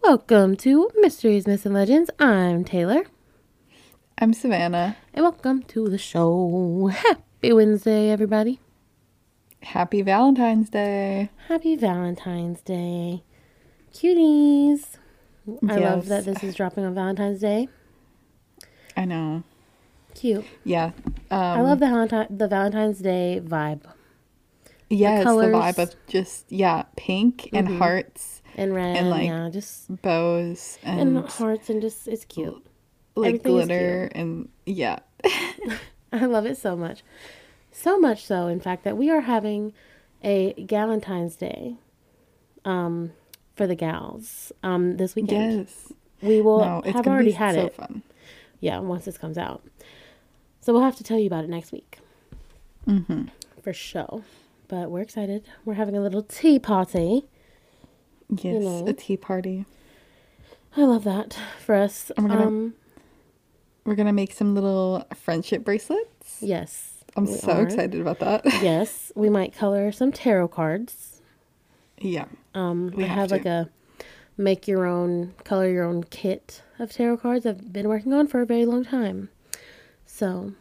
Welcome to Mysteries, Myths, and Legends. I'm Taylor. I'm Savannah. And welcome to the show. Happy Wednesday, everybody. Happy Valentine's Day. Happy Valentine's Day. Cuties. I love that this is dropping on Valentine's Day. I know. Cute. Yeah. I love the Valentine's Day vibe. Yes, the vibe of just, pink and hearts. And red, and just bows. And hearts, and just, it's cute. Like Everything glitter, and I love it so much. So much so, in fact, that we are having a Galentine's Day for the gals this weekend. Yes. We will have already had it. Fun. Yeah, once this comes out. So we'll have to tell you about it next week. Mm-hmm. For sure. But we're excited. We're having a little tea party. Yes, a tea party. I love that for us. We're gonna make some little friendship bracelets. Yes. I'm so excited about that. Yes. We might color some tarot cards. Yeah. We have like a color your own kit of tarot cards I've been working on for a very long time. So,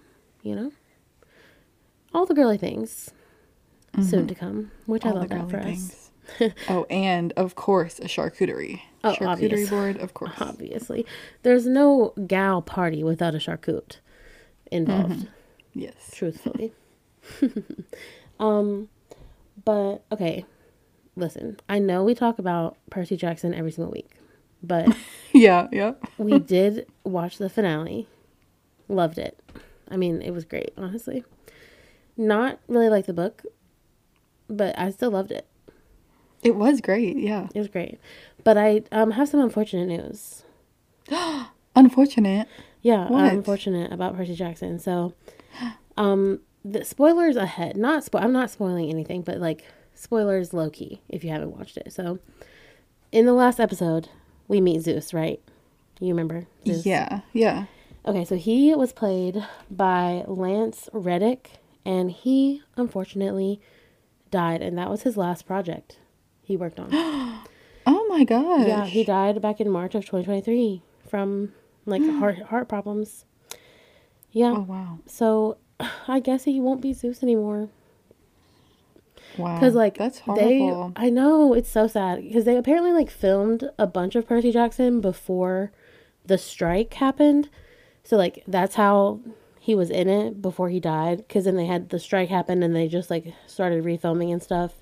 all the girly things soon to come, which I love that for us. Oh, and of course, a charcuterie. Oh, charcuterie board, of course. Obviously. There's no gal party without a charcut involved. Yes. Truthfully. But, okay. Listen, I know we talk about Percy Jackson every single week, but yeah. We did watch the finale. Loved it. I mean, it was great, honestly. Not really like the book, but I still loved it. It was great, yeah. It was great. But I have some unfortunate news. Unfortunate? Yeah, unfortunate about Percy Jackson. So, the spoilers ahead. I'm not spoiling anything, but like spoilers low key if you haven't watched it. So, in the last episode, we meet Zeus, right? You remember Zeus? Yeah. Okay, so he was played by Lance Reddick, and he unfortunately died, and that was his last project he worked on. Oh my gosh. Yeah, he died back in March of 2023 from like heart problems. Yeah. Oh wow. So I guess he won't be Zeus anymore. Wow. Because like that's horrible. I know, it's so sad because they apparently like filmed a bunch of Percy Jackson before the strike happened. So like that's how he was in it before he died. Because then they had the strike happen and they just like started refilming and stuff.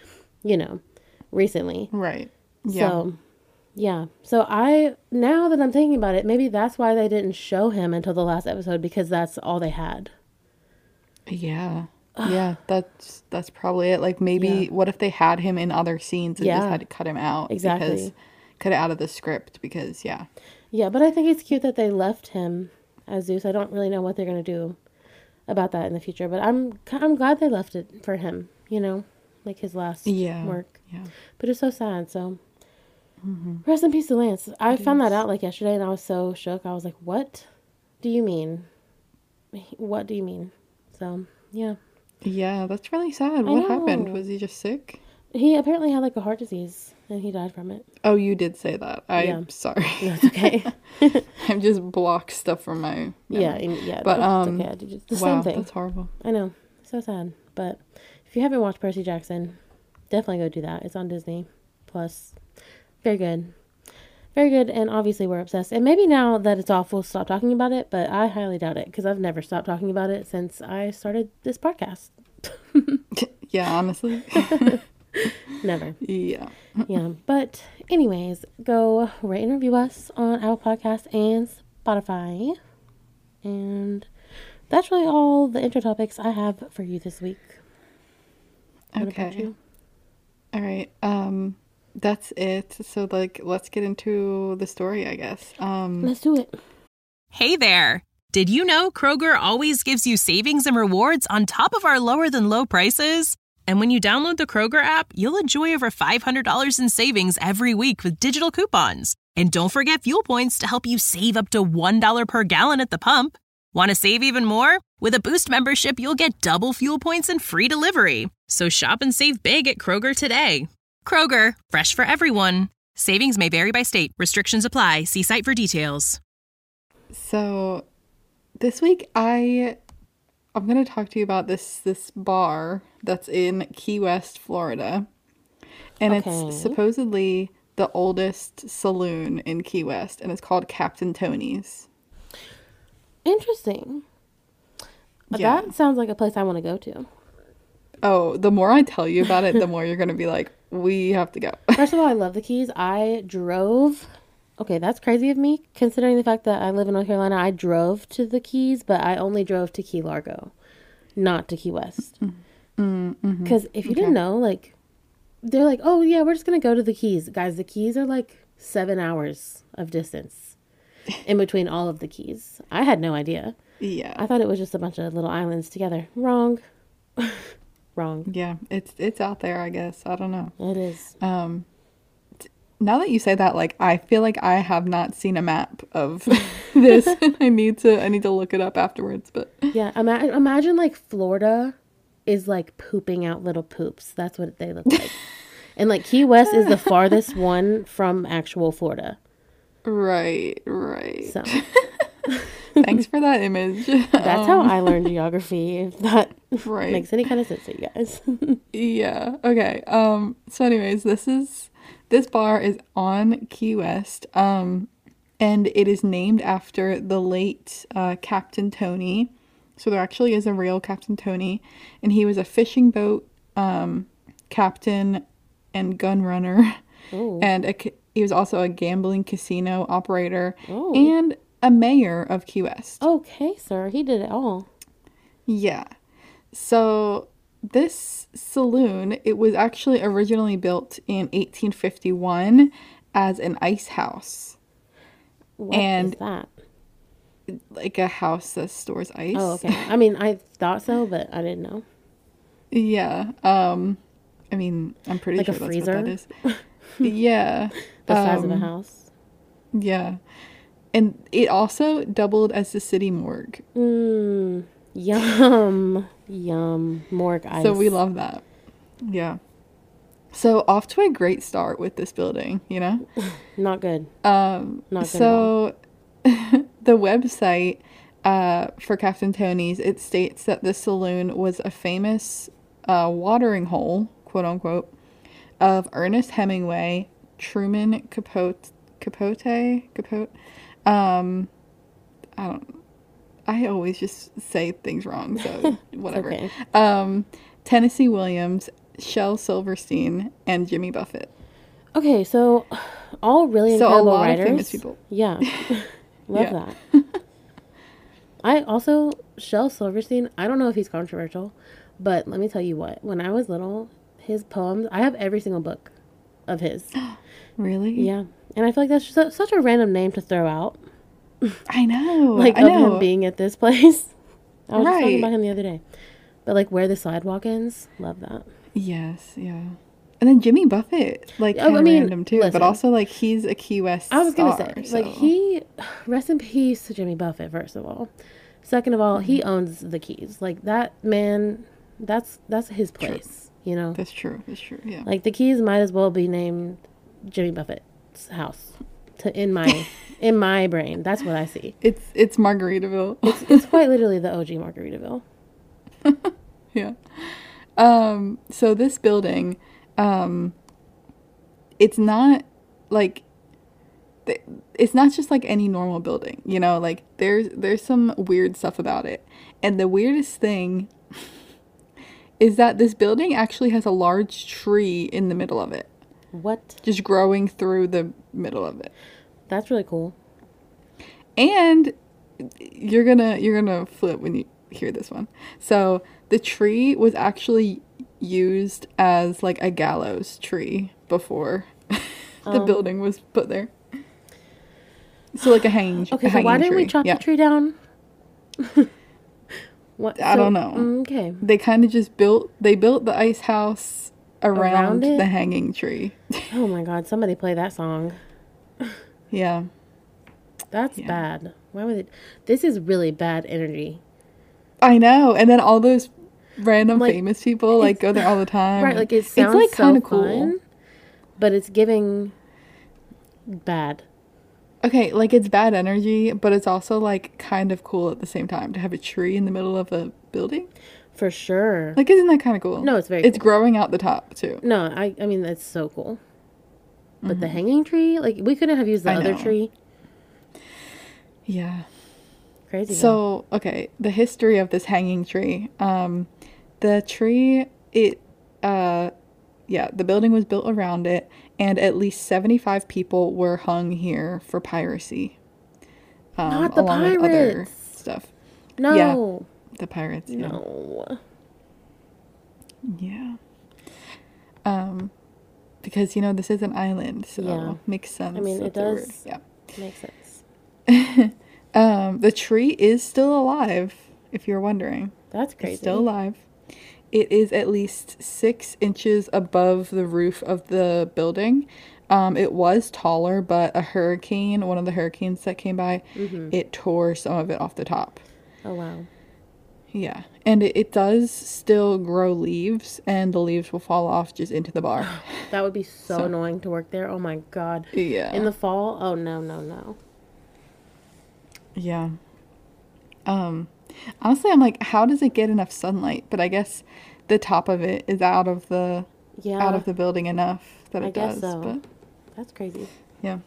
Recently. Right. Yeah. So, yeah. So now that I'm thinking about it, maybe that's why they didn't show him until the last episode, because that's all they had. Yeah. Yeah, that's probably it. Like maybe what if they had him in other scenes and just had to cut him out? Exactly. Because cut it out of the script because Yeah, but I think it's cute that they left him as Zeus. I don't really know what they're going to do about that in the future, but I'm glad they left it for him, like his last work. Yeah. But it's so sad, so rest in peace to Lance. I found that out like yesterday and I was so shook. I was like, what do you mean? What do you mean? So, yeah. Yeah, that's really sad. What happened? Was he just sick? He apparently had like a heart disease and he died from it. Oh, you did say that. I'm sorry. That's okay. I've just blocked stuff from my memory. Yeah. But it's okay. I did just the same thing. That's horrible. I know. So sad. But if you haven't watched Percy Jackson, definitely go do that. It's on Disney Plus. Very good. Very good. And obviously we're obsessed. And maybe now that it's off, we'll stop talking about it. But I highly doubt it because I've never stopped talking about it since I started this podcast. Yeah, honestly. Never. Yeah. Yeah. But anyways, go rate and review us on Apple Podcasts and Spotify. And that's really all the intro topics I have for you this week. What about you? All right. That's it. So let's get into the story, I guess. Let's do it. Hey there. Did you know Kroger always gives you savings and rewards on top of our lower than low prices? And when you download the Kroger app, you'll enjoy over $500 in savings every week with digital coupons. And don't forget fuel points to help you save up to $1 per gallon at the pump. Want to save even more? With a Boost membership, you'll get double fuel points and free delivery. So shop and save big at Kroger today. Kroger, fresh for everyone. Savings may vary by state. Restrictions apply. See site for details. So this week I'm going to talk to you about this bar that's in Key West, Florida. And it's supposedly the oldest saloon in Key West, and it's called Captain Tony's. Interesting. Yeah. That sounds like a place I want to go to. Oh, the more I tell you about it, the more you're going to be like, we have to go. First of all, I love the Keys. I drove. Okay, that's crazy of me, considering the fact that I live in North Carolina. I drove to the Keys, but I only drove to Key Largo, not to Key West. Because if you didn't know, like, they're like, oh, yeah, we're just going to go to the Keys. Guys, the Keys are like 7 hours of distance in between all of the Keys. I had no idea. Yeah. I thought it was just a bunch of little islands together. Wrong. Wrong. Yeah, it's out there, I guess. I don't know. It is. Now that you say that, like, I feel like I have not seen a map of this. I need to look it up afterwards. But yeah, imagine like Florida is like pooping out little poops. That's what they look like. And like Key West is the farthest one from actual Florida. Right. So thanks for that image. That's how I learned geography, if that right. makes any kind of sense to you guys. Yeah. Okay. So anyways, this bar is on Key West. And it is named after the late Captain Tony. So there actually is a real Captain Tony, and he was a fishing boat captain and gun runner. Ooh. And he was also a gambling casino operator. Ooh. And a mayor of Key West. Okay, sir. He did it all. Yeah. So this saloon, it was actually originally built in 1851 as an ice house. What is that? Like a house that stores ice. Oh, okay. I mean, I thought so, but I didn't know. Yeah. I mean, I'm pretty like sure a that's freezer? what that is. Yeah. The size of a house. Yeah. And it also doubled as the city morgue. Yum. Morgue ice. So we love that. Yeah. So off to a great start with this building, you know? Not good. Not good so the website for Captain Tony's, it states that the saloon was a famous watering hole, quote unquote, of Ernest Hemingway, Truman Capote. I always just say things wrong, so whatever. Okay. Tennessee Williams, Shel Silverstein, and Jimmy Buffett. Okay, so all really So incredible a lot writers. of famous people. Yeah. Love Yeah. that. I also, Shel Silverstein, I don't know if he's controversial, but let me tell you what. When I was little, his poems, I have every single book of his. Really? Yeah. And I feel like that's just such a random name to throw out. I know. Like, I of know. him being at this place. I was just talking Right. about him the other day. But, like, Where the Sidewalk Ends, love that. Yes, yeah. And then Jimmy Buffett, like, kind of random too, listen. but also, like, he's a Key West I was going to star, say, like, rest in peace to Jimmy Buffett, first of all. Second of all, he owns the Keys. Like, that man, that's his place, you know? That's true, yeah. Like, the Keys might as well be named Jimmy Buffett's house in my brain. That's what I see. It's Margaritaville. It's quite literally the OG Margaritaville. Yeah. So this building, it's not like, it's not just like any normal building, you know, like there's some weird stuff about it. And the weirdest thing is that this building actually has a large tree in the middle of it. What? Just growing through the middle of it. That's really cool. And you're gonna flip when you hear this one. So the tree was actually used as like a gallows tree before the building was put there. So like a hanging. Okay, so why didn't we chop the tree down? What? I don't know. Okay. They kind of just built the ice house around it? the hanging tree. Oh my God! Somebody play that song. Yeah. That's bad. Why would it? This is really bad energy. I know. And then all those random Like, famous people like go there all the time. Right, like it sounds it's like so kind of fun, cool. but it's giving bad. Okay, like it's bad energy, but it's also like kind of cool at the same time to have a tree in the middle of a building. For sure. Like, isn't that kind of cool? No, it's very It's cool. growing out the top too. No, I mean, that's so cool. But the hanging tree, like, we couldn't have used the I other know. tree. Yeah. Crazy. though. So, okay, the history of this hanging tree. The tree, the building was built around it, and at least 75 people were hung here for piracy. Not the along with other pirates. stuff. No. The pirates, yeah. No. Yeah. Because, this is an island, so Yeah. makes sense. I mean, it that they were- does make sense. The tree is still alive, if you're wondering. That's crazy. It's still alive. It is at least 6 inches above the roof of the building. It was taller, but one of the hurricanes that came by, it tore some of it off the top. Oh, wow. Yeah. And it does still grow leaves, and the leaves will fall off just into the bar. That would be so So- annoying to work there. Oh, my God. Yeah. In the fall? Oh, no, no, no. Yeah. Honestly, I'm like, how does it get enough sunlight? But I guess the top of it is out of the Yeah. building enough that I it guess does. so. But That's crazy. yeah.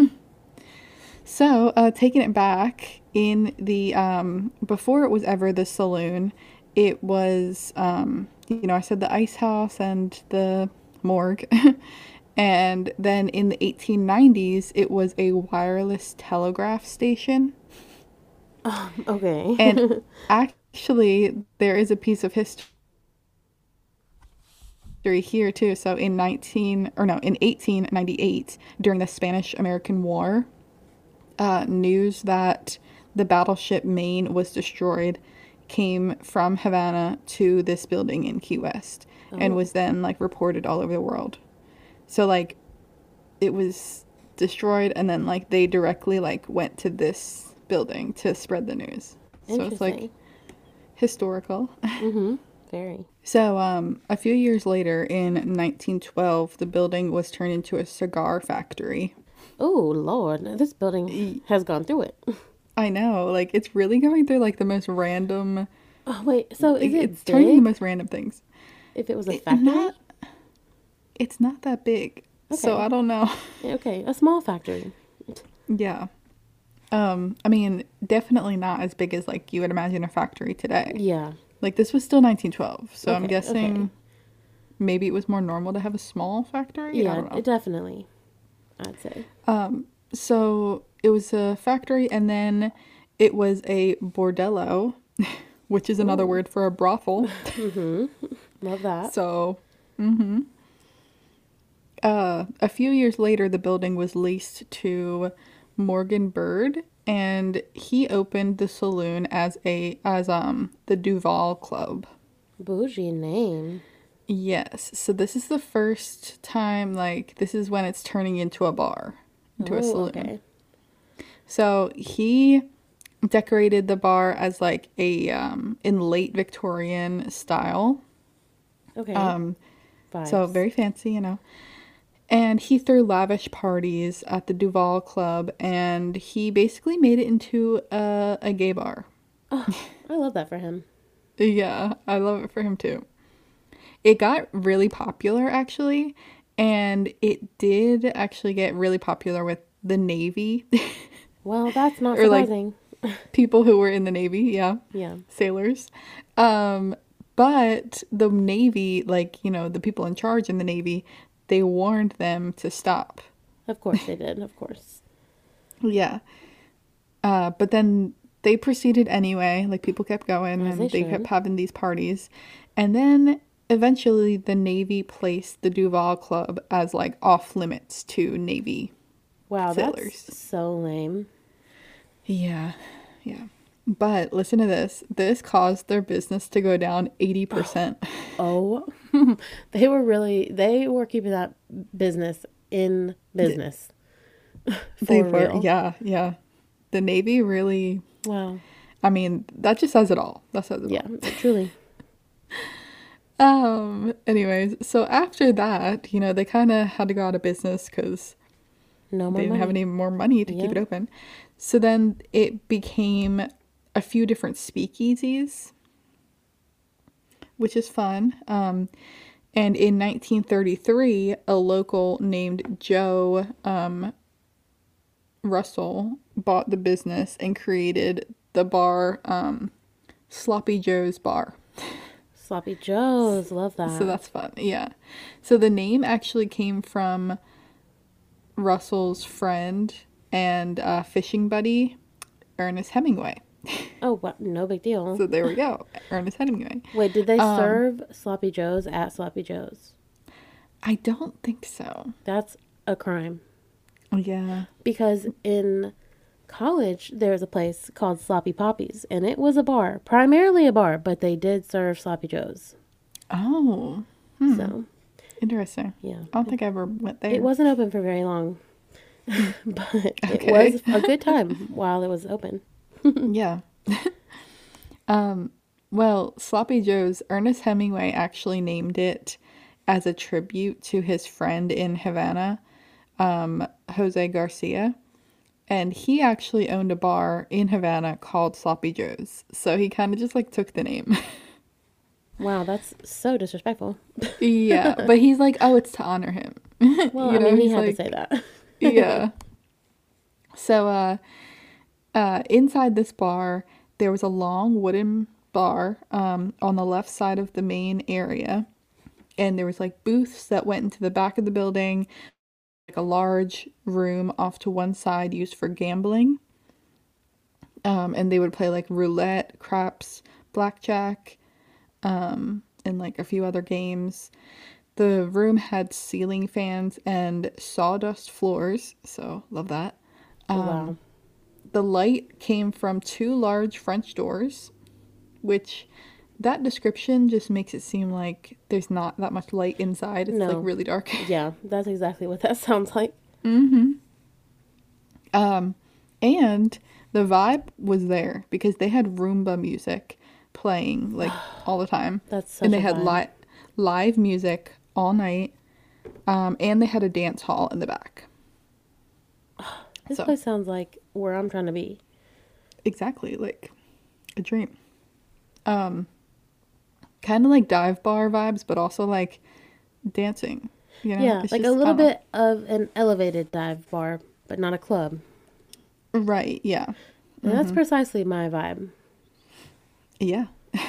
So, taking it back in the before it was ever the saloon, it was I said the ice house and the morgue. And then in the 1890s, it was a wireless telegraph station. Okay. And actually, there is a piece of history here too. So in 1898, during the Spanish-American War, news that the battleship Maine was destroyed came from Havana to this building in Key West and was then like reported all over the world. So like it was destroyed and then like they directly like went to this building to spread the news. So it's like Interesting. historical. Very. So a few years later in 1912, the building was turned into a cigar factory. Oh, Lord. This building has gone through it. I know, like it's really going through like the most random. Oh, wait. So is it It's turning the big? most random things. If it was a factory? It's not that big, so Okay. I don't know. Yeah, okay. A small factory. Yeah. I mean, definitely not as big as like you would imagine a factory today. Yeah. Like this was still 1912, so I'm Okay, guessing okay. maybe it was more normal to have a small factory. I Yeah, don't know. it definitely. I'd say. So it was a factory, and then it was a bordello, which is another word for a brothel. Love that. So, a few years later, the building was leased to Morgan Bird, and he opened the saloon as the Duval Club. Bougie name. Yes. So this is the first time, like, this is when it's turning into a bar, into a Oh, saloon. okay. So he decorated the bar as like a in late Victorian style. Okay. So Vibes. very fancy, you know. And he threw lavish parties at the Duval Club, and he basically made it into a gay bar. I love that for him. Yeah, I love it for him too. It got really popular actually, and it did actually get really popular with the Navy. Well, that's not Or, like- surprising. People who were in the Navy, yeah. Yeah. Sailors. But the Navy, like, you know, the people in charge in the Navy, they warned them to stop. Of course they did. Of course. Yeah. But then they proceeded anyway. Like, people kept going As and they they kept should. having these parties. And then eventually the Navy placed the Duval Club as, like, off limits to Navy. Wow, Sailors. that's so lame. Yeah. Yeah. But listen to this. This caused their business to go down 80%. Oh, they were keeping that business in business. They For were, real. yeah. The Navy really, Wow. I mean, that just says it all. That says it Yeah, truly. all. Anyways, so after that, you know, they kind of had to go out of business because No more they didn't have money. any more money to keep it Yeah. open. So then it became a few different speakeasies, which is fun. And in 1933, a local named Joe Russell bought the business and created the bar Sloppy Joe's Bar. Sloppy Joes. Love So that. that's fun. Yeah. So the name actually came from Russell's friend and fishing buddy, Ernest Hemingway. Oh, what? No big deal. So there we go. Ernest Hemingway. Wait, did they serve Sloppy Joes at Sloppy Joe's? I don't think so. That's a crime. Yeah. Because in college, there was a place called Sloppy Poppies, and it was a bar, primarily a bar, but they did serve Sloppy Joes. Oh, So, interesting. yeah. I don't think I ever went there. It wasn't open for very long, but it Okay. was a good time while it was open. Yeah. Well, Sloppy Joe's, Ernest Hemingway actually named it as a tribute to his friend in Havana, Jose Garcia. And he actually owned a bar in Havana called Sloppy Joe's. So he kind of just like took the name. Wow, that's so disrespectful. Yeah, but he's like, oh, it's to honor him. Well, You I know, mean, he he's had like- to say that. Yeah. So, inside this bar, there was a long wooden bar on the left side of the main area, and there was like booths that went into the back of the building, like a large room off to one side used for gambling. And they would play like roulette, craps, blackjack, and like a few other games. The room had ceiling fans and sawdust floors, so love that. Wow. The light came from two large French doors, which that description just makes it seem like there's not that much light inside. It's No. like really dark. Yeah, that's exactly what that sounds like. And the vibe was there because they had Roomba music playing like all the time. That's such and they a had vibe. live music all night. And they had a dance hall in the back. This So- place sounds like where I'm trying to be. Exactly, like a dream. Kind of like dive bar vibes, but also like dancing. You know? Yeah, It's like just, a I little don't know. bit of an elevated dive bar, but not a club. Right, yeah. And that's precisely my vibe. Yeah.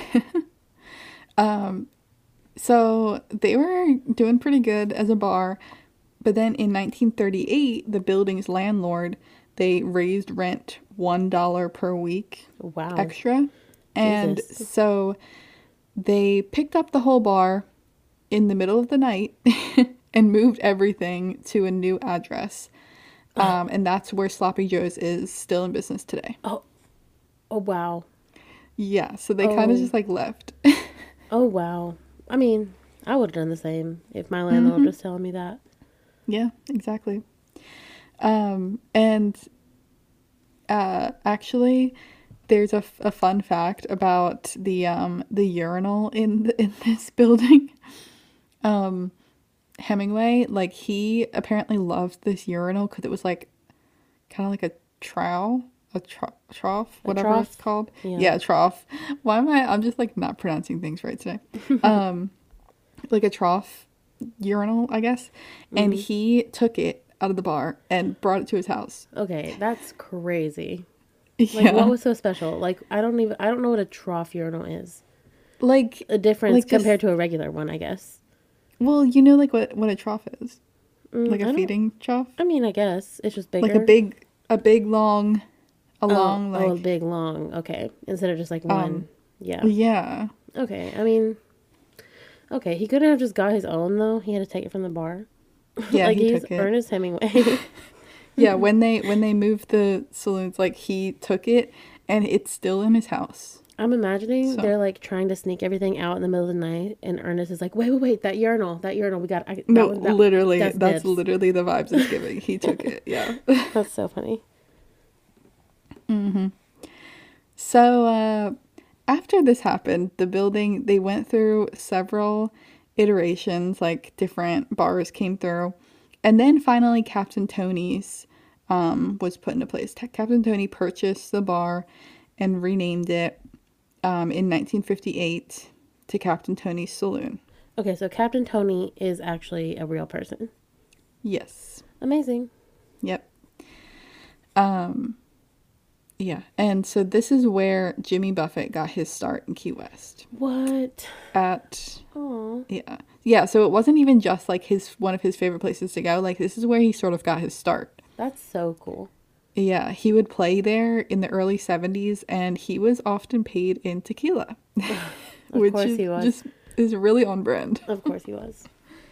So they were doing pretty good as a bar, but then in 1938, the building's landlord, they raised rent $1 per week Wow. extra. And Jesus. so they picked up the whole bar in the middle of the night and moved everything to a new address. And that's where Sloppy Joe's is still in business today. Oh, wow. Yeah, so they kind of Oh. just like left. Oh, wow. I mean, I would have done the same if my landlord was telling me that. Yeah, exactly. And actually, there's a fun fact about the urinal in this building. Hemingway, like he apparently loved this urinal because it was like kind of like a trough, whatever trough? it's called. Yeah. Yeah, trough. Why am I'm just like not pronouncing things right today. Like a trough urinal, I guess. And he took it out of the bar and brought it to his house. Okay, that's crazy. Like, Yeah. what was so special? Like, I don't know what a trough urinal is. Like A difference Like, just- compared to a regular one, I guess. well, you know like what a trough is? Like I a don't- feeding trough? I mean, I guess it's just bigger. Like a big long long a like big long. Okay, instead of just like one. Yeah. yeah. Okay. I mean, okay. He couldn't have just got his own though. He had to take it from the bar. Yeah, Like he he's took it. Ernest Hemingway. Yeah, when they moved the saloons, like he took it and it's still in his house. I'm imagining So- they're like trying to sneak everything out in the middle of the night, and Ernest is like, "Wait, that urinal, we got." No, literally, that's dibs." literally the vibes it's giving. He took it, yeah. That's so funny. So after this happened, the building, they went through several iterations, like different bars came through, And then finally, Captain Tony's was put into place. Captain Tony purchased the bar and renamed it in 1958 to Captain Tony's Saloon. Okay, so Captain Tony is actually a real person. Yes. Amazing. Yep. Yeah, and so this is where Jimmy Buffett got his start in Key West. What? Oh. Yeah, so it wasn't even just like one of his favorite places to go. Like, this is where he sort of got his start. That's so cool. Yeah, he would play there in the early 70s, and he was often paid in tequila. Of course he was. Just is really on brand. Of course he was.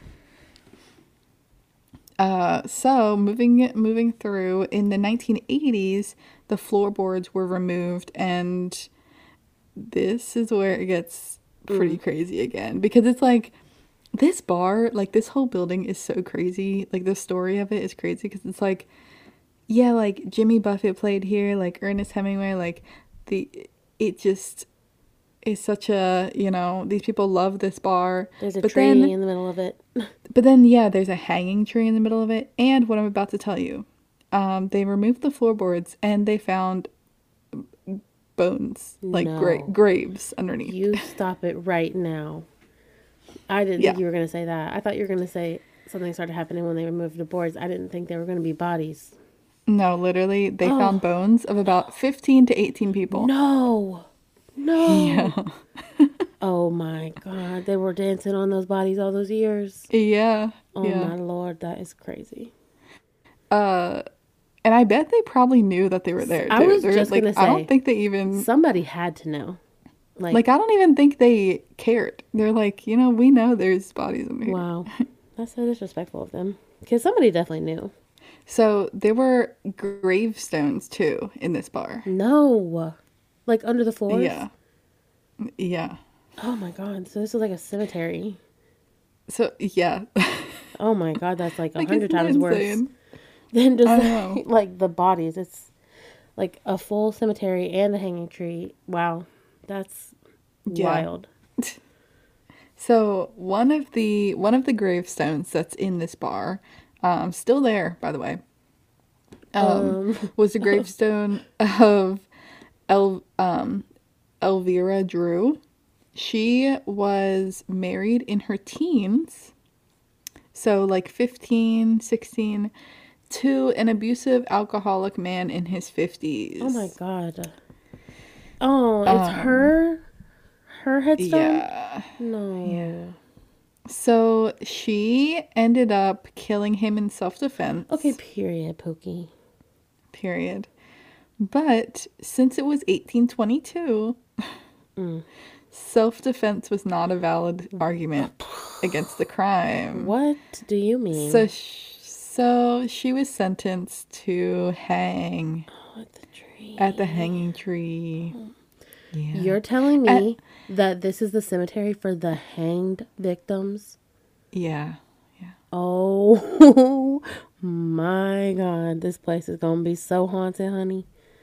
So moving through, in the 1980s, the floorboards were removed, and this is where it gets pretty crazy again, because it's like this bar, like this whole building is so crazy. Like the story of it is crazy because it's like, yeah, like Jimmy Buffett played here, like Ernest Hemingway, like it just is such a, these people love this bar. There's a tree in the middle of it. But then, yeah, there's a hanging tree in the middle of it. And what I'm about to tell you, they removed the floorboards and they found bones, like graves underneath. You stop it right now. I didn't think you were going to say that. I thought you were going to say something started happening when they removed the boards. I didn't think there were going to be bodies. No, literally, they found bones of about 15 to 18 people. No. Yeah. Oh my God. They were dancing on those bodies all those years. Yeah. Oh my Lord. That is crazy. And I bet they probably knew that they were there too. I was just going to say. I don't think they even. Somebody had to know. Like, I don't even think they cared. They're like, we know there's bodies in here. Wow. That's so disrespectful of them. Because somebody definitely knew. So there were gravestones too in this bar. No. Like under the floors? Yeah. Yeah. Oh my God. So this is like a cemetery. So, yeah. Oh my God. That's like 100 isn't times that worse insane? than just like the bodies. It's like a full cemetery and a hanging tree. Wow. That's wild. So one of the gravestones that's in this bar, still there, by the way, was a gravestone of Elvira Drew. She was married in her teens, so like 15, 16, to an abusive alcoholic man in his 50s. Oh my God. Oh, it's her headstone? Yeah. No. Yeah. So she ended up killing him in self-defense. Okay, period, Pokey. Period. But since it was 1822, self-defense was not a valid argument against the crime. What do you mean? So she was sentenced to hang at the hanging tree. Yeah. You're telling me that this is the cemetery for the hanged victims? Yeah. Oh my God. This place is going to be so haunted, honey.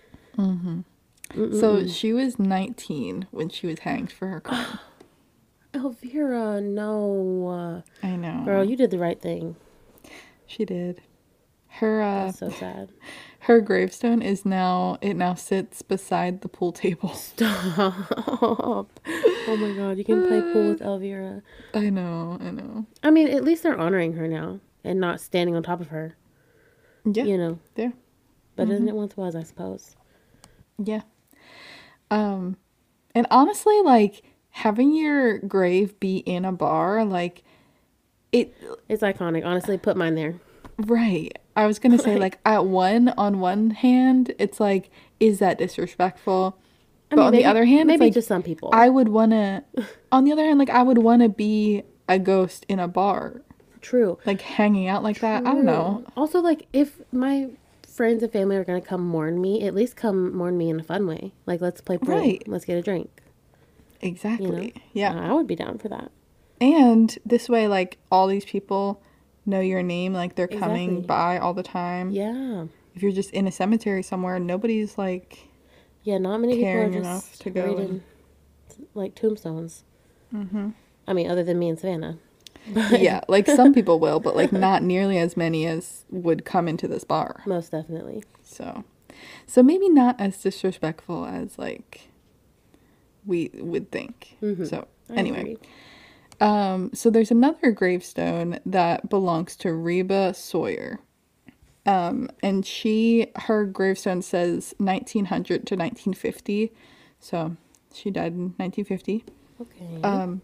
So she was 19 when she was hanged for her crime. Elvira, no. I know. Girl, you did the right thing. She did. Her That's so sad. Her gravestone now sits beside the pool table. Stop. Oh my God, you can play pool with Elvira. I know. I mean, at least they're honoring her now and not standing on top of her. Yeah. Yeah. Better than it once was, I suppose. Yeah. And honestly, like, having your grave be in a bar, like, it's iconic. Honestly, put mine there. Right. I was gonna say, like, on one hand, it's like, is that disrespectful? But on the other hand, maybe it's like, just some people. I would wanna. On the other hand, like, I would wanna be a ghost in a bar. True. Like hanging out like that. I don't know. Also, like, if my friends and family are gonna come mourn me, at least come mourn me in a fun way. Like, let's play pool. Right. Let's get a drink. Exactly. Yeah. I would be down for that. And this way, like, all these people know your name, like they're coming by all the time. Yeah. If you're just in a cemetery somewhere, nobody's like not many people are just to go reading like tombstones. I mean, other than me and Savannah. Yeah, like some people will, but like not nearly as many as would come into this bar. Most definitely. So maybe not as disrespectful as like we would think. So I anyway, agree. so there's another gravestone that belongs to Reba Sawyer. And her gravestone says 1900 to 1950. So she died in 1950. Okay.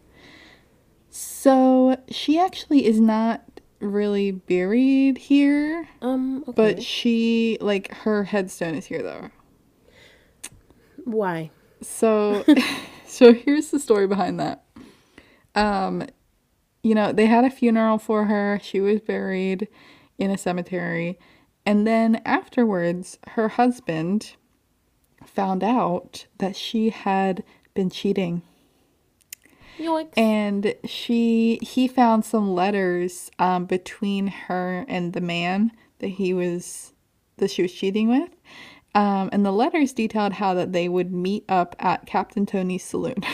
So she actually is not really buried here, Okay. but she, like, her headstone is here though. Why? So, so here's the story behind that. They had a funeral for her. She was buried in a cemetery. And then afterwards, her husband found out that she had been cheating. Yoinks. And he found some letters between her and the man that she was cheating with. And the letters detailed how that they would meet up at Captain Tony's saloon.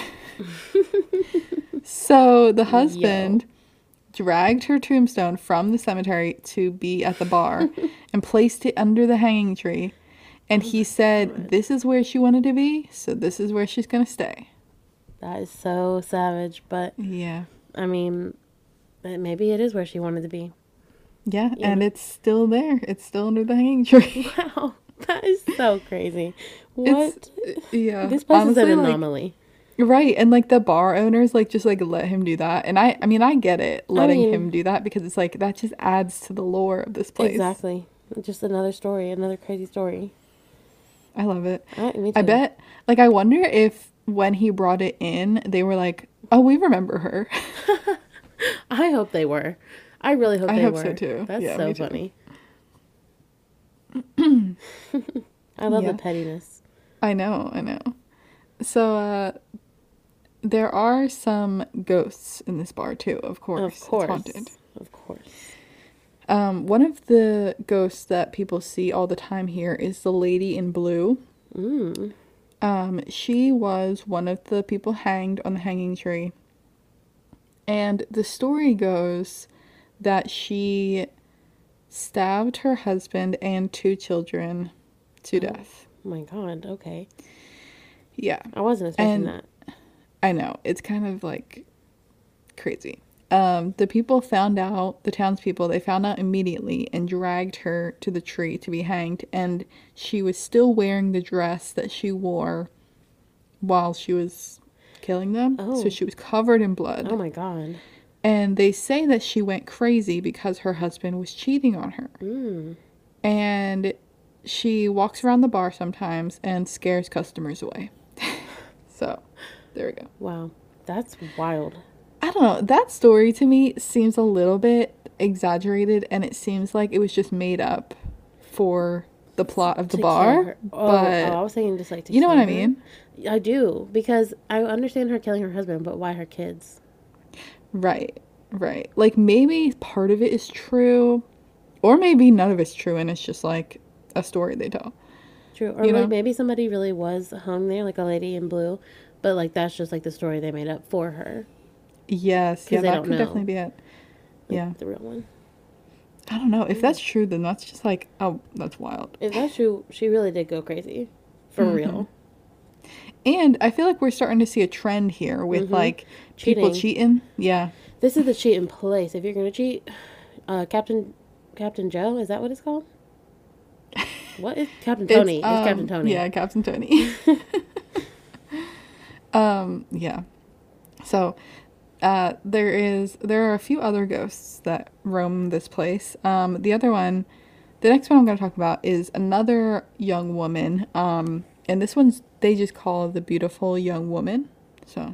So the husband dragged her tombstone from the cemetery to be at the bar and placed it under the hanging tree. And he said, this is where she wanted to be, so this is where she's going to stay. That is so savage, but Yeah. I mean, maybe it is where she wanted to be. Yeah, and it's still there. It's still under the hanging tree. Wow, that is so crazy. What? Yeah. This place Honestly, is an like, anomaly. right, and like the bar owners like just like let him do that. And I mean I get it letting him do that because it's like that just adds to the lore of this place. Exactly. Just another story, another crazy story. I love it. Me too. I bet, like, I wonder if when he brought it in, they were like, oh, we remember her. I hope they were. I really hope I they hope were. so, too. That's Yeah, so me too. funny. I love Yeah. the pettiness. I know. So, there are some ghosts in this bar, too, of course. Of course. It's haunted. Of course. One of the ghosts that people see all the time here is the lady in blue. She was one of the people hanged on the hanging tree. And the story goes that she stabbed her husband and 2 children to death. Oh my God. Okay. Yeah. I wasn't expecting that. I know. It's kind of like crazy. The townspeople, they found out immediately and dragged her to the tree to be hanged. And she was still wearing the dress that she wore while she was killing them. Oh. So she was covered in blood. Oh my God. And they say that she went crazy because her husband was cheating on her. And she walks around the bar sometimes and scares customers away. So, there we go. Wow. That's wild. I don't know. That story to me seems a little bit exaggerated, and it seems like it was just made up for the plot of the To bar. kill her. But I was thinking just like to you know kill what I her. mean? I do, because I understand her killing her husband, but why her kids? Right. Like maybe part of it is true, or maybe none of it's true, and it's just like a story they tell. True. Or You like know? maybe somebody really was hung there, like a lady in blue, but like that's just like the story they made up for her. Yes, yeah, they that don't could know. definitely be it. Like, Yeah. the real one. I don't know. If that's true, then that's just like, oh, that's wild. If that's true, she really did go crazy. For real. And I feel like we're starting to see a trend here with like people cheating. Yeah. This is the cheating place. If you're gonna cheat, Captain Joe, is that what it's called? What is Captain Tony? It's Captain Tony. Yeah, Captain Tony. Yeah. So, there are a few other ghosts that roam this place. The next one I'm going to talk about is another young woman. And this one's, they just call the beautiful young woman. So,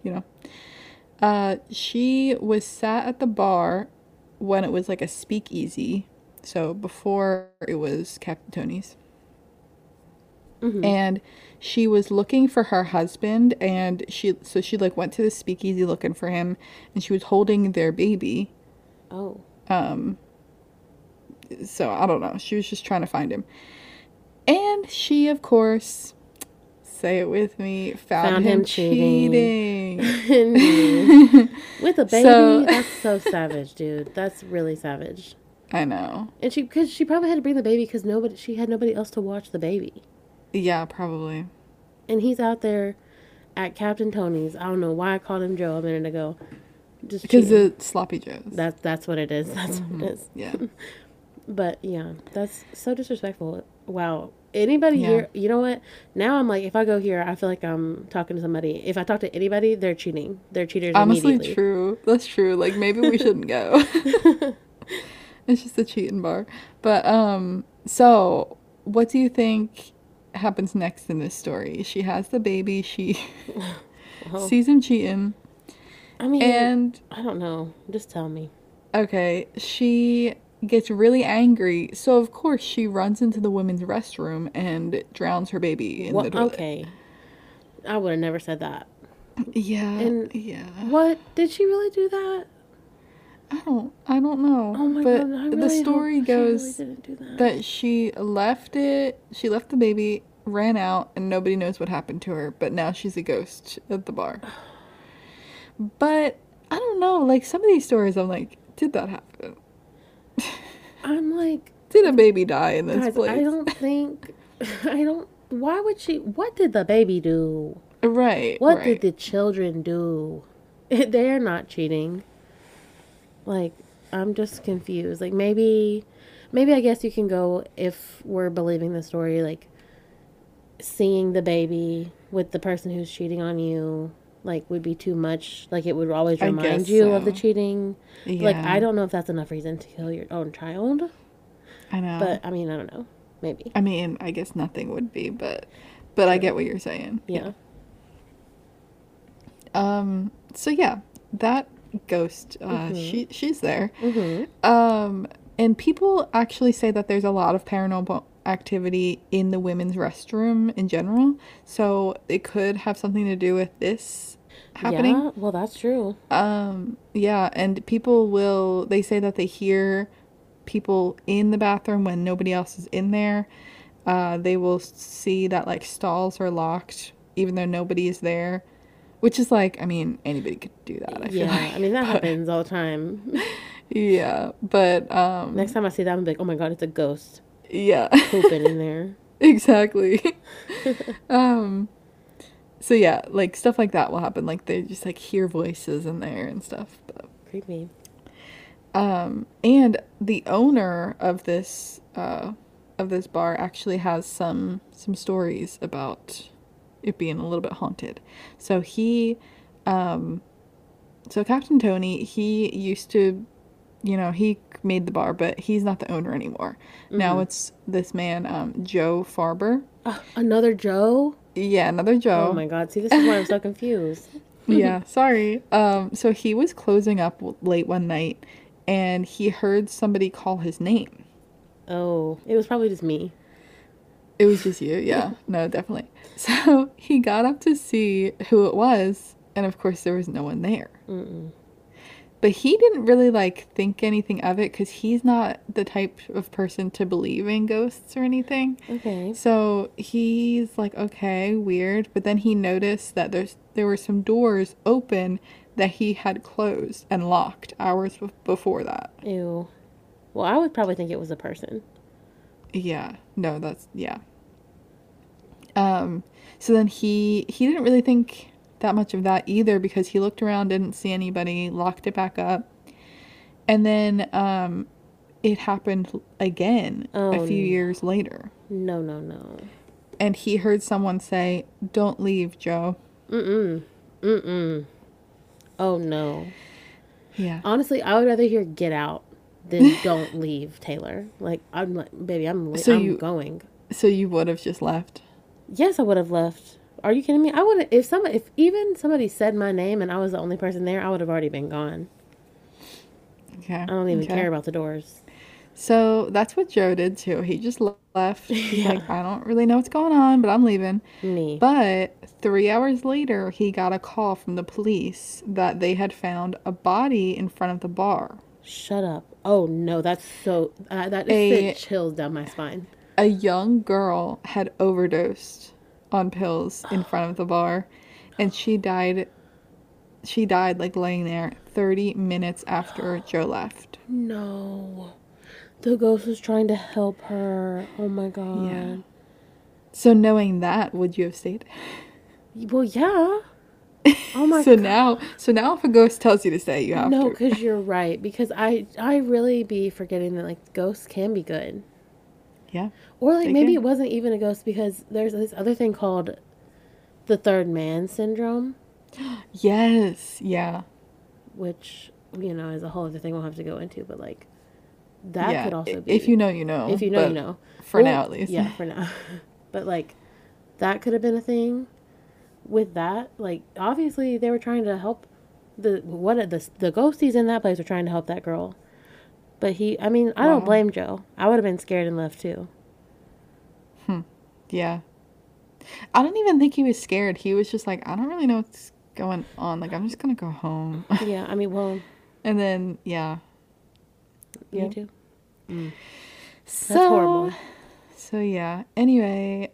she was sat at the bar when it was like a speakeasy. So before it was Captain Tony's. And she was looking for her husband, and she like went to the speakeasy looking for him, and she was holding their baby. Oh. So I don't know. She was just trying to find him. And she, of course, say it with me. Found Found him him cheating. cheating. With a baby? So- That's so savage, dude. That's really savage. I know. And because she probably had to bring the baby because she had nobody else to watch the baby. Yeah, probably. And he's out there at Captain Tony's. I don't know why I called him Joe a minute ago. Just Because cheating. it's Sloppy Joe's. That's what it is. That's what it is. Yeah. But yeah, that's so disrespectful. Wow. Anybody Yeah. here, you know what? Now I'm like, if I go here, I feel like I'm talking to somebody. If I talk to anybody, they're cheating. They're cheaters Honestly, immediately. true. That's true. Like, maybe we shouldn't go. It's just a cheating bar. But, so, what do you think happens next in this story? She has the baby. She Well, sees him cheating. I mean, And, I don't know. Just tell me. okay, she gets really angry. So, of course, she runs into the women's restroom and drowns her baby in the toilet. Okay. I would have never said that. Yeah. And- yeah. What? Did she really do that? I don't know. Oh my but god, I really the story hope goes she really didn't do that. that she left the baby, ran out, and nobody knows what happened to her, but now she's a ghost at the bar. But I don't know, like some of these stories I'm like, did that happen? I'm like, Did a baby die in this guys, place? I don't think, why would she, what did the baby do? Right. What right. did the children do? They're not cheating. Like, I'm just confused. Like, maybe I guess you can go, if we're believing the story, like, seeing the baby with the person who's cheating on you, like, would be too much. Like, it would always I remind guess you of the so. cheating. Like, Yeah. I don't know if that's enough reason to kill your own child. I know. But, I mean, I don't know. Maybe. I mean, I guess nothing would be, but I get what you're saying. Yeah. So yeah, that ghost, she's there. Mm-hmm. And people actually say that there's a lot of paranormal activity in the women's restroom in general. So it could have something to do with this happening. Yeah, well, that's true. Yeah, and they say that they hear people in the bathroom when nobody else is in there. They will see that like stalls are locked even though nobody is there, which is like, I mean, anybody could do that. I feel Yeah, like. I mean, that happens all the time. Yeah, but Next time I see that, I'm like, oh my god, it's a ghost yeah, pooping in there. exactly. So yeah, like stuff like that will happen. Like they just like hear voices in there and stuff. But Creepy. and the owner of this bar actually has some stories about it being a little bit haunted. So so Captain Tony, he used to, he made the bar, but he's not the owner anymore. Now it's this man, Joe Farber. Another Joe? Yeah, another Joe. Oh my god, see, this is why I'm so confused. Yeah, sorry. So he was closing up late one night and he heard somebody call his name. Oh, it was probably just me. It was just you, yeah. No, definitely. So he got up to see who it was, and of course there was no one there. But he didn't really like think anything of it because he's not the type of person to believe in ghosts or anything. Okay. So he's like, okay, weird. But then he noticed that there were some doors open that he had closed and locked hours before that. Ew. Well, I would probably think it was a person. Yeah. No, that's, yeah. So then he didn't really think that much of that either because he looked around, didn't see anybody, locked it back up. And then it happened again a few years later. No. And he heard someone say, "Don't leave, Joe." Oh no. Yeah. Honestly, I would rather hear "Get out" than "Don't leave," Taylor. Like, I'm like, baby, I'm going. So you would have just left? Yes, I would have left. Are you kidding me? I would have, if even somebody said my name and I was the only person there, I would have already been gone. Okay. I don't even care about the doors. So that's what Joe did too. He just left. He's like, I don't really know what's going on, but I'm leaving. Me. But 3 hours later, he got a call from the police that they had found a body in front of the bar. Shut up. Oh no, that's so, that is sent chills down my spine. A young girl had overdosed on pills in front of the bar, and she died. She died like laying there 30 minutes after Joe left. No. The ghost was trying to help her. Oh my god. Yeah. So knowing that, would you have stayed? Well, yeah. Oh my So god. now if a ghost tells you to stay, you have No, to. because you're right. Because I really be forgetting that like ghosts can be good. Yeah. Or like They maybe can. it wasn't even a ghost because there's this other thing called the third man syndrome, Yes. Yeah. which, is a whole other thing we'll have to go into, but like that Yeah. could also be, If you know, you know. if you know, but you know. For Well, now, at least. Yeah, for now. But like that could have been a thing with that. Like obviously they were trying to help the ghosties in that place were trying to help that girl. But I don't Wow. blame Joe. I would have been scared and left too. Yeah. I don't even think he was scared. He was just like, I don't really know what's going on. Like, I'm just gonna go home. Yeah, well, And then, yeah. me Yep. too. So, That's horrible. So yeah. Anyway,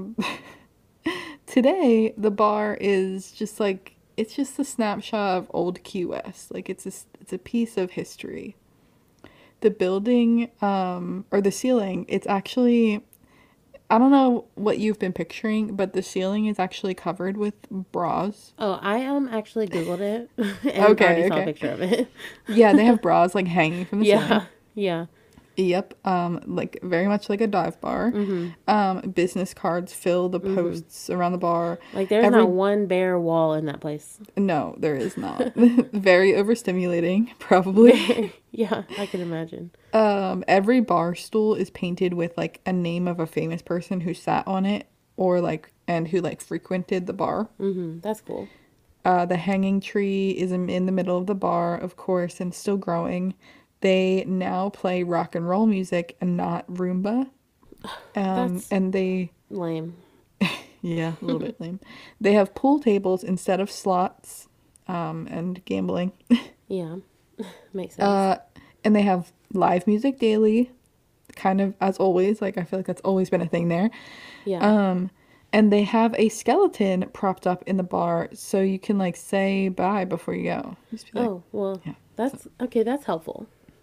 today the bar is just like it's just a snapshot of old Key West. Like it's a piece of history. The building, or the ceiling, it's actually, I don't know what you've been picturing, but the ceiling is actually covered with bras. Oh, I actually Googled it and Okay, already saw a okay. picture of it. Yeah, they have bras like hanging from the ceiling. Yeah, yeah. Yep, like very much like a dive bar. Business cards fill the posts around the bar. Like there's Every- not one bare wall in that place. No, there is not. Very overstimulating, probably. Yeah, I can imagine. Every bar stool is painted with like a name of a famous person who sat on it or like and who like frequented the bar. That's cool. The hanging tree is in the middle of the bar, of course, and still growing. They now play rock and roll music and not Roomba. That's And they, lame. yeah, a little bit lame. They have pool tables instead of slots, and gambling. Yeah, makes sense. And they have live music daily, kind of as always. Like, I feel like that's always been a thing there. Yeah. And they have a skeleton propped up in the bar so you can like say bye before you go. Just be like, Oh, well, yeah. that's okay. That's helpful.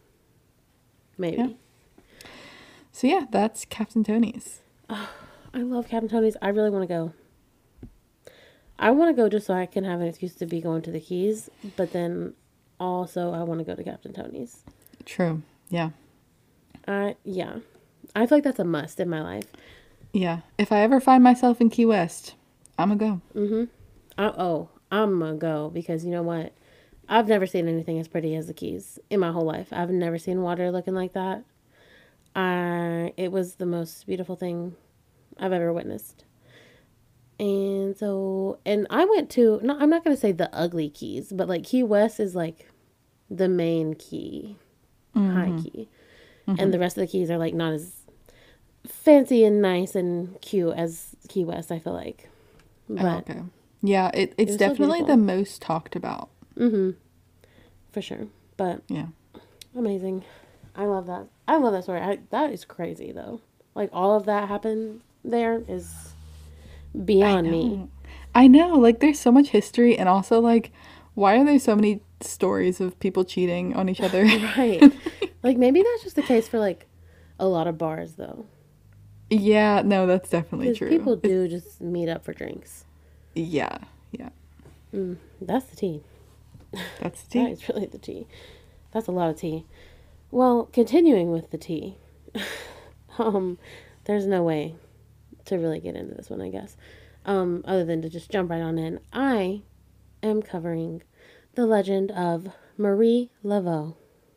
Maybe. Yeah. So yeah, that's Captain Tony's. I love Captain Tony's. I really want to go. I want to go just so I can have an excuse to be going to the Keys, but then also I want to go to Captain Tony's. True. Yeah. Yeah. I feel like that's a must in my life. Yeah. If I ever find myself in Key West, I'm gonna go. I'm gonna go because you know what? I've never seen anything as pretty as the Keys in my whole life. I've never seen water looking like that. It was the most beautiful thing I've ever witnessed. And I went to, no, I'm not going to say the ugly Keys, but like Key West is like the main key, high key. And the rest of the keys are like not as fancy and nice and cute as Key West, I feel like. But okay. Yeah, it's was so definitely beautiful. the most talked about. for sure. But Yeah. amazing. I love that. I love that story. That is crazy though. Like all of that happened there is beyond me. I know, like there's so much history and also like why are there so many stories of people cheating on each other? Right. Like maybe that's just the case for like a lot of bars though. Yeah, no, that's definitely Because true. people do just meet up for drinks. Yeah, yeah. That's the tea. That's the That tea. is really the tea. That's a lot of tea. Well, continuing with the tea. There's no way to really get into this one, I guess. Other than to just jump right on in. I am covering the legend of Marie Laveau.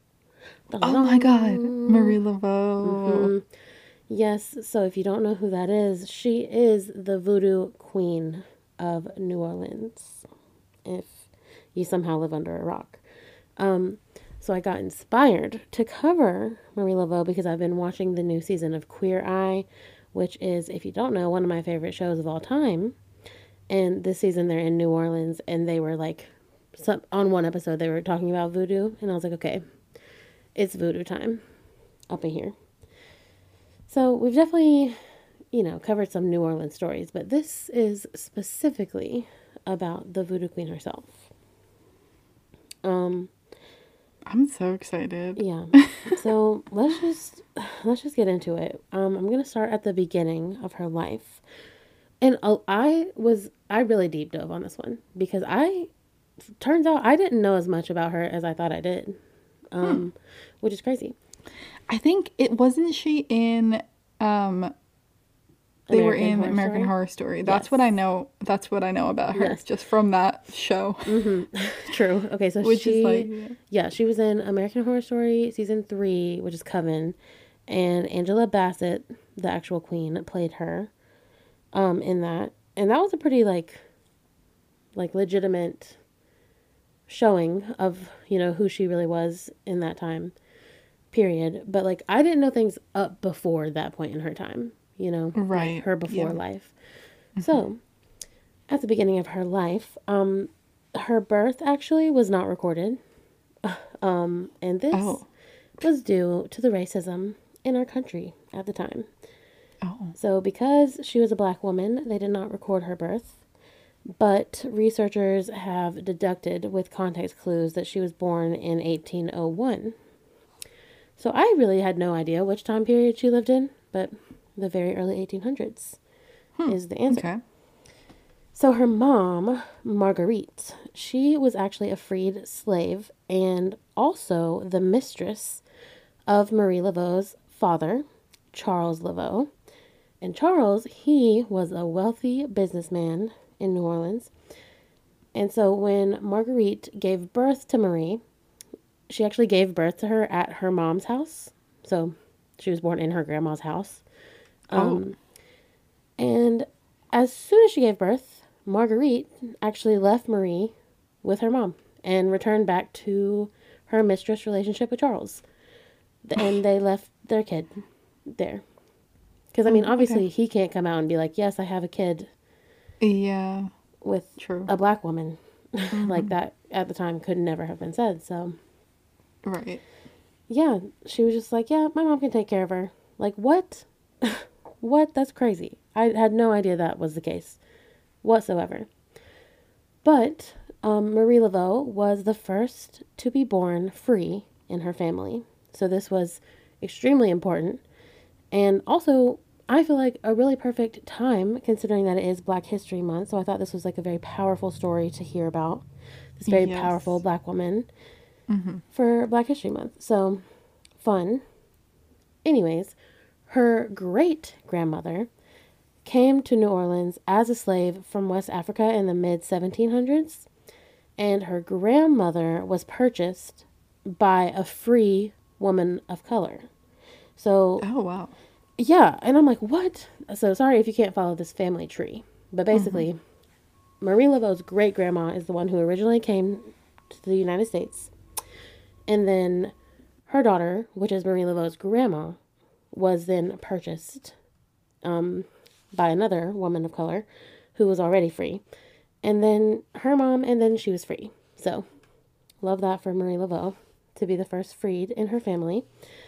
Oh my god, Marie Laveau. Yes, so if you don't know who that is, she is the voodoo queen of New Orleans. If you somehow live under a rock. So I got inspired to cover Marie Laveau because I've been watching the new season of Queer Eye, which is, if you don't know, one of my favorite shows of all time. And this season they're in New Orleans and they were like, on one episode they were talking about voodoo. And I was like, okay, it's voodoo time up in here. So we've definitely covered some New Orleans stories, but this is specifically about the Voodoo Queen herself. I'm so excited. Yeah. So let's just get into it. I'm gonna start at the beginning of her life, and I really deep dove on this one because turns out I didn't know as much about her as I thought I did, which is crazy. I think it wasn't she in they were in American Horror Story. That's Yes. what I know. That's what I know about her, Yes. just from that show. True. Okay, so Which is like, yeah, she was in American Horror Story season 3, which is Coven, and Angela Bassett, the actual queen, played her in that. And that was a pretty like legitimate showing of, who she really was in that time period. But like I didn't know things up before that point in her time, Right, like her before yeah. life. So, at the beginning of her life, her birth actually was not recorded. And this Oh. was due to the racism in our country at the time. Oh. So, because she was a black woman, they did not record her birth. But researchers have deducted with context clues that she was born in 1801. So, I really had no idea which time period she lived in, but the very early 1800s is the answer. Okay. So her mom, Marguerite, she was actually a freed slave and also the mistress of Marie Laveau's father, Charles Laveau. And Charles, he was a wealthy businessman in New Orleans. And so when Marguerite gave birth to Marie, she actually gave birth to her at her mom's house. So she was born in her grandma's house. And as soon as she gave birth, Marguerite actually left Marie with her mom and returned back to her mistress relationship with Charles. And they left their kid there. Because, I mean, obviously he can't come out and be like, yes, I have a kid Yeah. with True. a black woman. Like that at the time could never have been said. So, Right. yeah, she was just like, yeah, my mom can take care of her. Like, what? What? That's crazy. I had no idea that was the case whatsoever. But Marie Laveau was the first to be born free in her family. So this was extremely important. And also, I feel like a really perfect time considering that it is Black History Month. So I thought this was like a very powerful story to hear about. This very Yes. powerful black woman for Black History Month. So fun. Anyways, her great grandmother came to New Orleans as a slave from West Africa in the mid 1700s, and her grandmother was purchased by a free woman of color. So, Oh, wow. yeah, and I'm like, what? So, sorry if you can't follow this family tree, but basically, Marie Laveau's great grandma is the one who originally came to the United States, and then her daughter, which is Marie Laveau's grandma, was then purchased by another woman of color who was already free. And then her mom, and then she was free. So, love that for Marie Laveau to be the first freed in her family.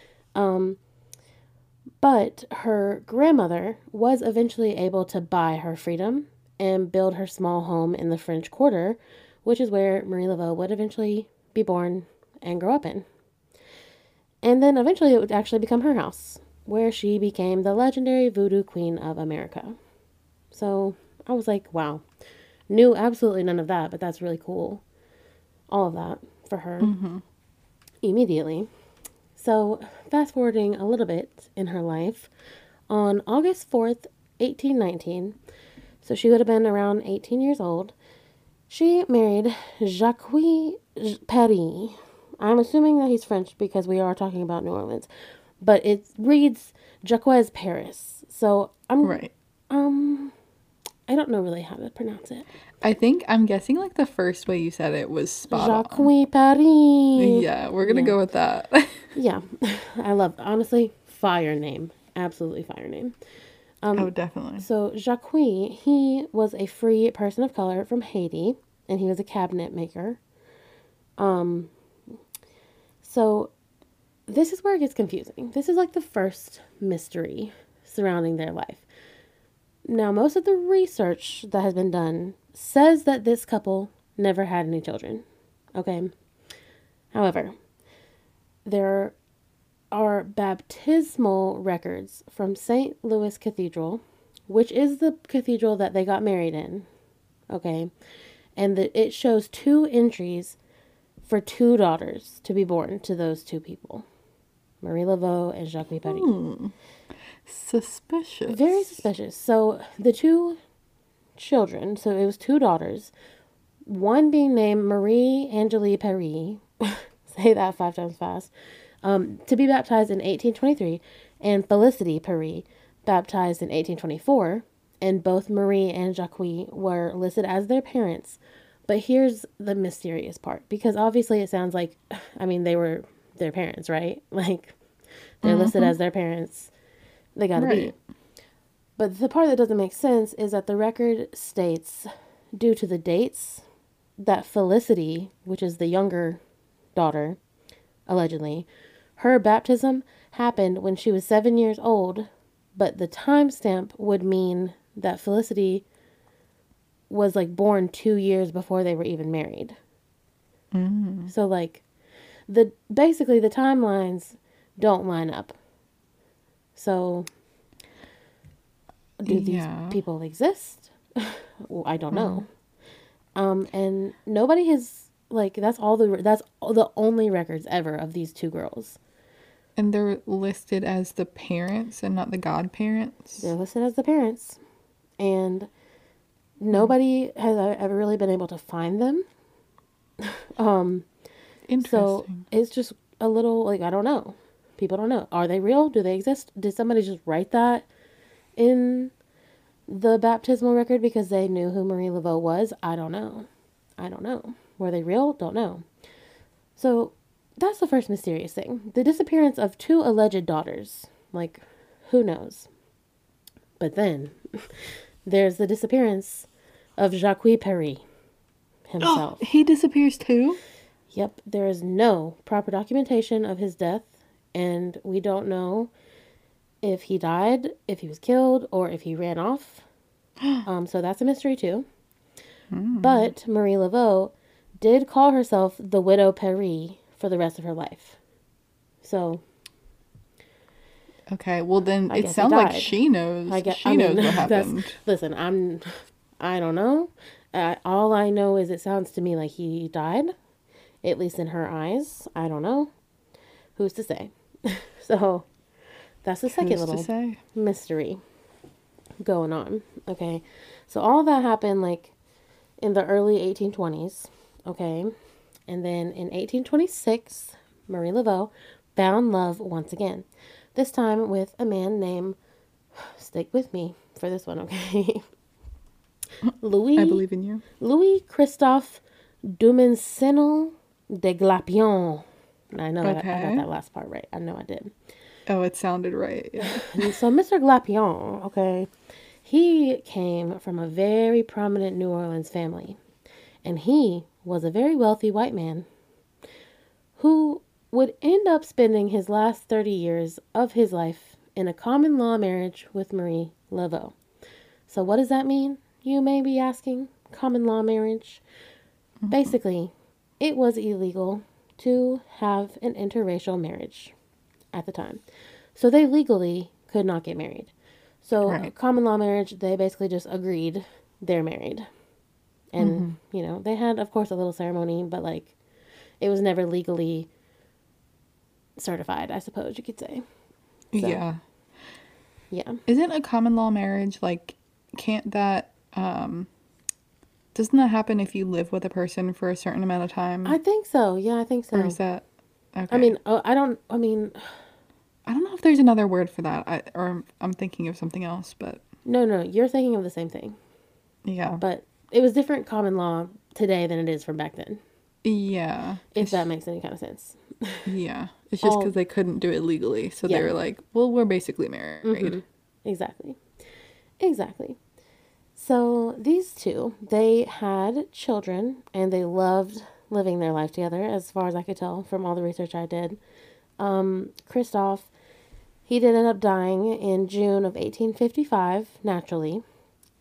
But her grandmother was eventually able to buy her freedom and build her small home in the French Quarter, which is where Marie Laveau would eventually be born and grow up in. And then eventually it would actually become her house, where she became the legendary Voodoo Queen of America. So I was like, wow. Knew absolutely none of that, but that's really cool. All of that for her immediately. So fast forwarding a little bit in her life, on August 4th, 1819, so she would have been around 18 years old, she married Jacques Paris. I'm assuming that he's French because we are talking about New Orleans, but it reads Jacques Paris. So Right. I don't know really how to pronounce it. I'm guessing like the first way you said it was spot Jacques on. Paris. Yeah, we're gonna Yeah. go with that. Yeah, I love, honestly, fire name. Absolutely fire name. Oh, definitely. So Jacques, he was a free person of color from Haiti, and he was a cabinet maker. So this is where it gets confusing. This is like the first mystery surrounding their life. Now, most of the research that has been done says that this couple never had any children. Okay. However, there are baptismal records from St. Louis Cathedral, which is the cathedral that they got married in. Okay. And it shows 2 entries for 2 daughters to be born to those 2 people, Marie Laveau and Jacques Paris. Suspicious. Very suspicious. So the 2 children, so it was 2 daughters, one being named Marie Angélie Paris, say that 5 times fast, to be baptized in 1823, and Felicity Paris, baptized in 1824, and both Marie and Jacques were listed as their parents. But here's the mysterious part, because obviously it sounds like, I mean, they were their parents, right? Like, they're listed as their parents. They gotta be. But the part that doesn't make sense is that the record states, due to the dates, that Felicity, which is the younger daughter, allegedly, her baptism happened when she was 7 years old, but the timestamp would mean that Felicity was like born 2 years before they were even married. So like basically the timelines don't line up. So do these people exist? Well, I don't know. And nobody has, like, that's the only records ever of these 2 girls. And they're listed as the parents and not the godparents. They're listed as the parents. And nobody has ever really been able to find them. Interesting. So it's just a little, like, I don't know. People don't know. Are they real? Do they exist? Did somebody just write that in the baptismal record because they knew who Marie Laveau was? I don't know. Were they real? Don't know. So that's the first mysterious thing. The disappearance of 2 alleged daughters. Like, who knows? But then there's the disappearance of Jacques Paris himself. Oh, he disappears too? Yep. There is no proper documentation of his death, and we don't know if he died, if he was killed, or if he ran off. So that's a mystery too. But Marie Laveau did call herself the Widow Paris for the rest of her life. So okay, well then I it guess sounds he like died. she knows. She knows what happened. Listen, I don't know. All I know is it sounds to me like he died, at least in her eyes. I don't know. Who's to say? So that's the second Who's to little say? mystery going on. Okay. So all that happened like in the early 1820s. Okay. And then in 1826, Marie Laveau found love once again. This time with a man named, stick with me for this one, okay? Louis. I believe in you. Louis Christophe Dumencenel de Glapion. I know I got that last part right. I know I did. Oh, it sounded right. Yeah. And so Mr. Glapion, okay, he came from a very prominent New Orleans family. And he was a very wealthy white man who would end up spending his last 30 years of his life in a common law marriage with Marie Laveau. So what does that mean, you may be asking? Common law marriage? Basically, it was illegal to have an interracial marriage at the time. So they legally could not get married. So common law marriage, they basically just agreed they're married. And, you know, they had, of course, a little ceremony, but, like, it was never legally certified, I suppose you could say. So, yeah. Yeah. Isn't a common law marriage, like, can't that, doesn't that happen if you live with a person for a certain amount of time? I think so. Yeah, I think so. Or is that, okay. I mean, I don't know if there's another word for that, or I'm thinking of something else, but. No, you're thinking of the same thing. Yeah. But it was different common law today than it is from back then. Yeah. If that makes any kind of sense. Yeah. It's just because they couldn't do it legally. So they were like, well, we're basically married. Exactly. So these 2, they had children and they loved living their life together, as far as I could tell from all the research I did. Christophe, he did end up dying in June of 1855, naturally.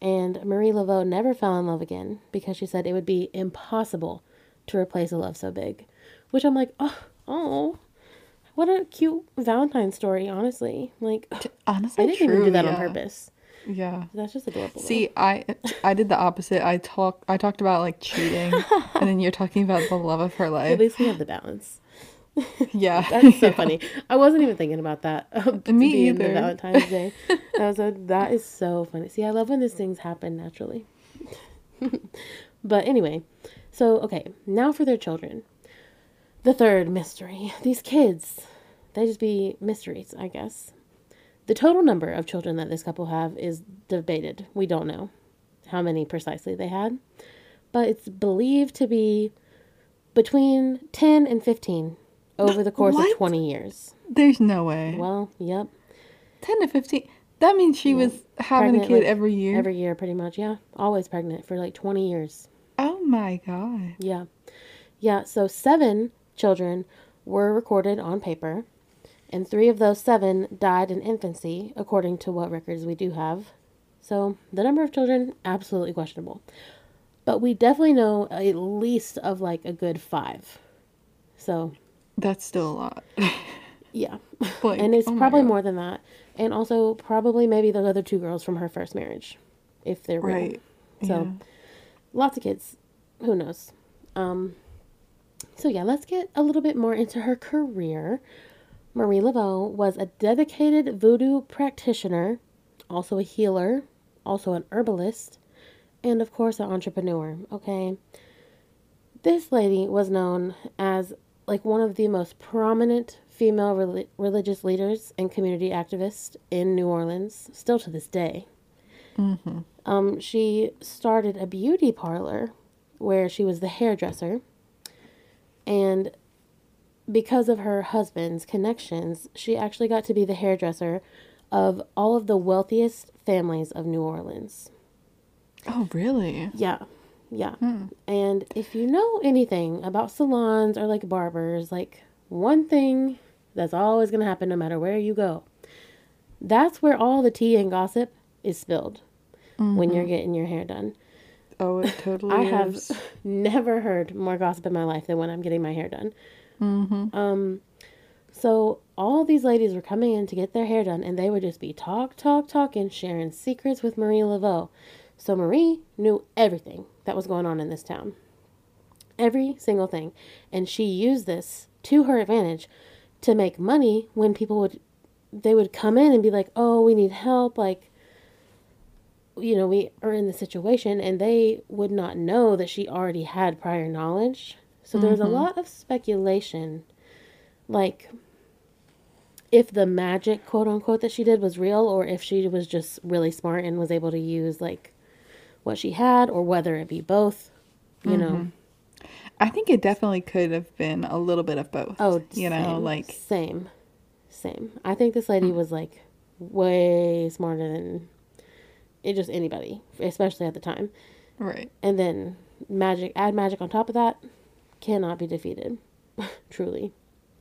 And Marie Laveau never fell in love again because she said it would be impossible to replace a love so big. Which I'm like, oh, what a cute Valentine story, honestly. Like, Honestly, I didn't even do that on yeah. purpose. Yeah. That's just adorable. See, I did the opposite. I talked about like cheating, and then you're talking about the love of her At life. least we have the balance. Yeah. That's so Yeah. funny. I wasn't even thinking about that. To Me be in the either. Valentine's Day. That is so funny. See, I love when these things happen naturally. But anyway, so okay, now for their children. The third mystery. These kids, they just be mysteries, I guess. The total number of children that this couple have is debated. We don't know how many precisely they had, but it's believed to be between 10 and 15 over the course of What? 20 years. There's no way. Well, yep. 10 to 15. That means she was having a Pregnant, kid like, every year. Every year, pretty much, yeah. Always pregnant for like 20 years. Oh my God. Yeah. Yeah, so 7 children were recorded on paper, and 3 of those 7 died in infancy, according to what records we do have. So the number of children, absolutely questionable. But we definitely know at least of like a good 5. So, That's still a lot. yeah. Like, And it's oh my probably God. more than that. And also probably maybe the other 2 girls from her first marriage, if they're real. Right. So, Yeah. lots of kids. Who knows? So yeah, let's get a little bit more into her career. Marie Laveau was a dedicated voodoo practitioner, also a healer, also an herbalist, and of course an entrepreneur, okay? This lady was known as like one of the most prominent female religious leaders and community activists in New Orleans, still to this day. She started a beauty parlor where she was the hairdresser, and because of her husband's connections, she actually got to be the hairdresser of all of the wealthiest families of New Orleans. Oh, really? Yeah, yeah. And if you know anything about salons or like barbers, like one thing that's always going to happen no matter where you go, that's where all the tea and gossip is spilled when you're getting your hair done. Oh, it totally I is. have never heard more gossip in my life than when I'm getting my hair done. So all these ladies were coming in to get their hair done, and they would just be talking, sharing secrets with Marie Laveau. So Marie knew everything that was going on in this town. Every single thing. And she used this to her advantage to make money when they would come in and be like, oh, we need help, like, you know, we are in the situation, and they would not know that she already had prior knowledge. So there was a lot of speculation, like if the magic, quote unquote, that she did was real, or if she was just really smart and was able to use like what she had, or whether it be both, you know. I think it definitely could have been a little bit of both. Oh, you know, same, like same. I think this lady was like way smarter than just anybody, especially at the time. right. And then add magic on top of that, cannot be defeated, truly.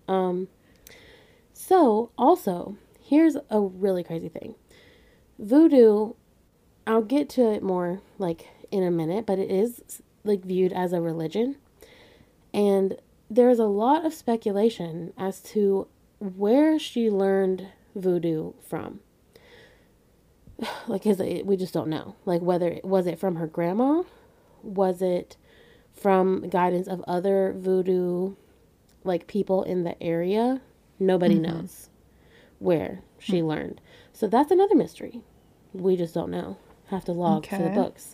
So also, here's a really crazy thing. Voodoo, I'll get to it more like in a minute, but it is like viewed as a religion. And there's a lot of speculation as to where she learned voodoo from. Like, we just don't know. Like, was it from her grandma? Was it from guidance of other voodoo, like, people in the area? Nobody knows where she learned. So that's another mystery. We just don't know. Have to log for the Okay. books.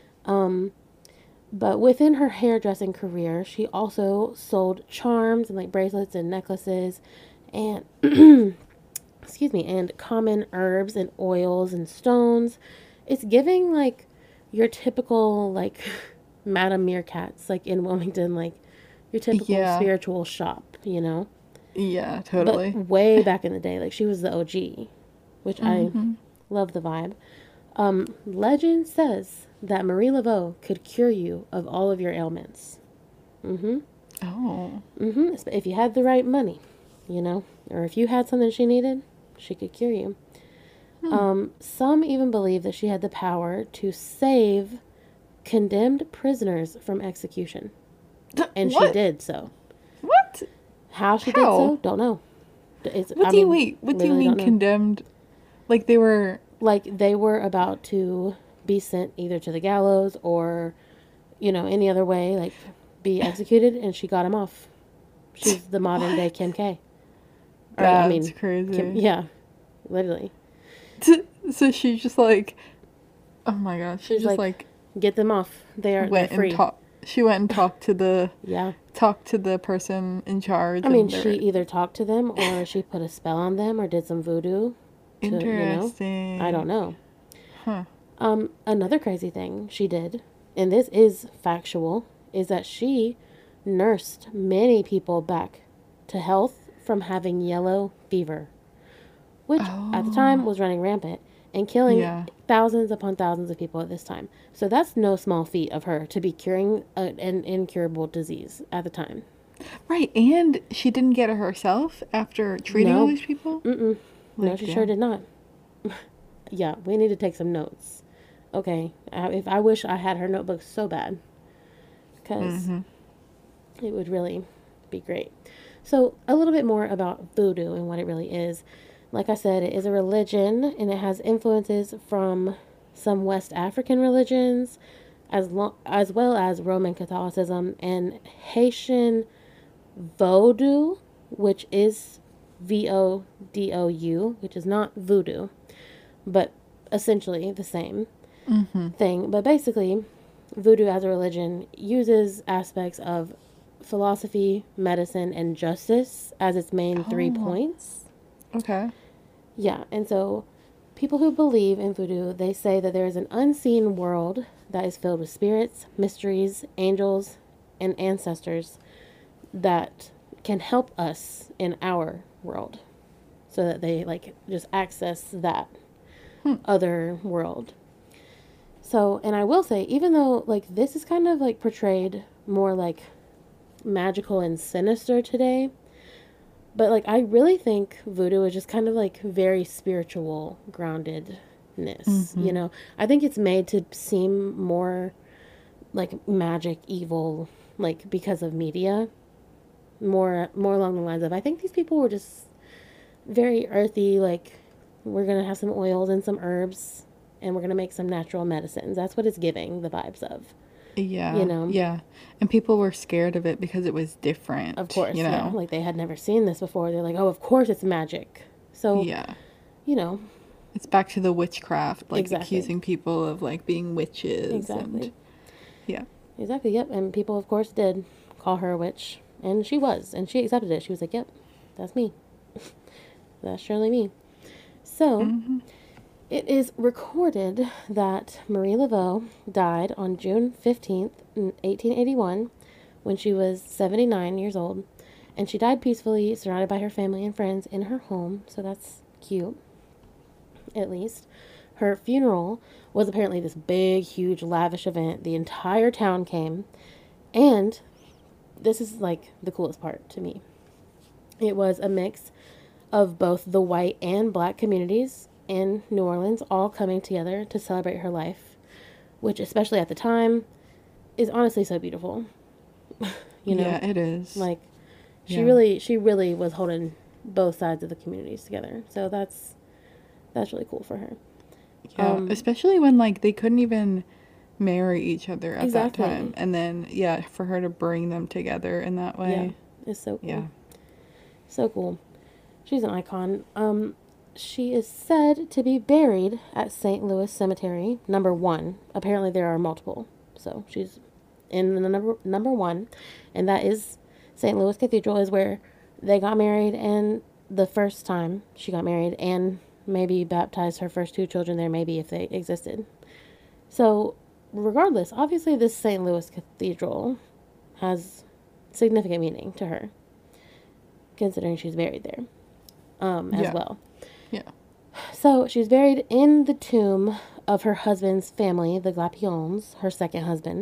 But within her hairdressing career, she also sold charms and like bracelets and necklaces and excuse me, and common herbs and oils and stones. It's giving like your typical like Madame Meerkats, like in Wilmington, like your typical Yeah. spiritual shop, you know? Yeah, totally. But way back in the day, like she was the OG, which I love the vibe. Legend says that Marie Laveau could cure you of all of your ailments. Oh. If you had the right money, you know, or if you had something she needed, she could cure you. Some even believe that she had the power to save condemned prisoners from execution. And What? she did so. What? How she did How? so, don't know. What do you literally mean don't know. condemned? Like they were. Like they were about to be sent either to the gallows or, any other way, like be executed, and she got him off. She's the modern day Kim K. Or, That's crazy. yeah, literally. So she's just like, oh my gosh, she She's just like, get them off. They're free. She went and talked to the Yeah. person in charge. I mean, she either talked to them or she put a spell on them or did some voodoo. Interesting. I don't know. Huh. Another crazy thing she did, and this is factual, is that she nursed many people back to health from having yellow fever, which at the time was running rampant and killing thousands upon thousands of people at this time. So that's no small feat of her to be curing an incurable disease at the time. Right, and she didn't get it herself after treating all No. these people? No, Like, she damn. sure did not. Yeah, we need to take some notes. Okay, if I wish I had her notebook so bad, because it would really be great. So a little bit more about voodoo and what it really is. Like I said, it is a religion and it has influences from some West African religions, as well as Roman Catholicism and Haitian Vodou, which is Vodou, which is not voodoo, but essentially the same thing. But basically, voodoo as a religion uses aspects of philosophy, medicine, and justice as its main 3 points. Okay. Yeah, and so people who believe in voodoo, they say that there is an unseen world that is filled with spirits, mysteries, angels, and ancestors that can help us in our world, so that they just access that other world. So, and I will say, even though this is kind of portrayed more magical and sinister today, but I really think voodoo is just kind of very spiritual groundedness. I think it's made to seem more magic, evil, because of media, more along the lines of, I think these people were just very earthy, we're gonna have some oils and some herbs and we're gonna make some natural medicines. That's what it's giving the vibes of. Yeah. You Yeah. And people were scared of it because it was different. Of course, Yeah. they had never seen this before. They're like, oh, of course it's magic. So, Yeah. It's back to the witchcraft, Exactly. accusing people of being witches. Exactly. And, yeah. Exactly, yep. And people, of course, did call her a witch. And she was. And she accepted it. She was like, yep, that's me. That's surely me. So, it is recorded that Marie Laveau died on June 15th, 1881, when she was 79 years old. And she died peacefully, surrounded by her family and friends in her home. So that's cute, at least. Her funeral was apparently this big, huge, lavish event. The entire town came. And this is the coolest part to me. It was a mix of both the white and black communities in New Orleans all coming together to celebrate her life, which, especially at the time, is honestly so beautiful. Yeah, it is. She really was holding both sides of the communities together. So that's really cool for her. Yeah, especially when they couldn't even marry each other at Exactly. that time, and then for her to bring them together in that way. Yeah, it's so cool. Yeah. So cool. She's an icon. She is said to be buried at St. Louis Cemetery, number 1. Apparently there are multiple. So she's in the number 1. And that is St. Louis Cathedral, is where they got married, and the first time she got married, and maybe baptized her first 2 children there, maybe, if they existed. So regardless, obviously this St. Louis Cathedral has significant meaning to her, considering she's buried there as well. Yeah. So she's buried in the tomb of her husband's family, the Glapions, her second husband.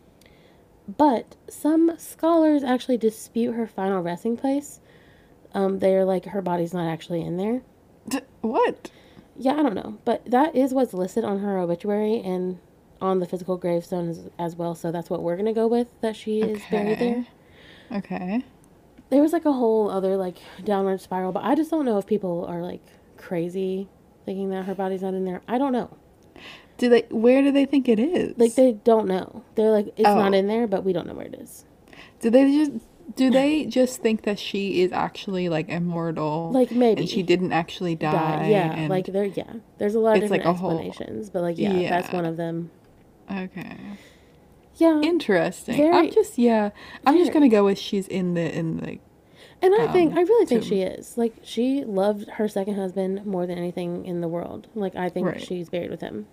But some scholars actually dispute her final resting place. They're like, her body's not actually in there. What? Yeah, I don't know. But that is what's listed on her obituary and on the physical gravestone as well. So that's what we're going to go with, that she is buried there. Okay. Okay. There was like a whole other like downward spiral, but I just don't know if people are like crazy thinking that her body's not in there. I don't know. Where do they think it Like is? they don't know. They're like it's not Oh. in there, but we don't know where it is. Do they just think that she is actually like immortal Like and she maybe didn't actually die. die Yeah, like and there. Yeah, there's a lot of it's different like a whole explanations, but like yeah, that's yeah. one of them. Okay. Yeah, Interesting. I'm very, just yeah, I'm just gonna very. go with she's in the And I really think tomb. she is. Like she loved her second husband more than anything in the world. Like I think Right. she's buried with him.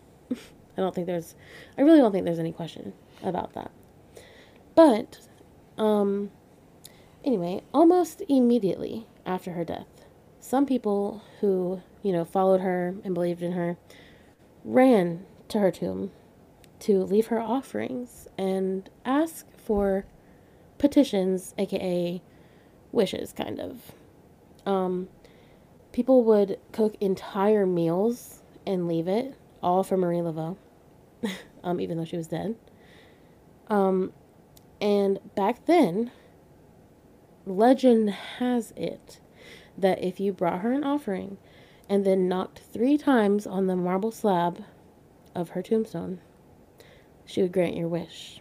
I really don't think there's any question about that. But, um, anyway, almost immediately after her death, some people who, followed her and believed in her ran to her tomb to leave her offerings and ask for petitions, aka wishes, kind of. Um, People would cook entire meals and leave it, all for Marie Laveau, even though she was dead. Um, and back then, legend has it that if you brought her an offering and then knocked 3 times on the marble slab of her tombstone, she would grant your wish.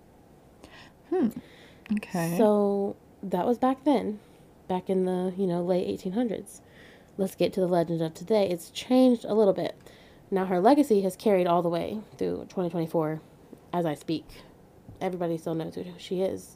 Okay. So that was back then, back in the, late 1800s. Let's get to the legend of today. It's changed a little bit. Now her legacy has carried all the way through 2024 as I speak. Everybody still knows who she is.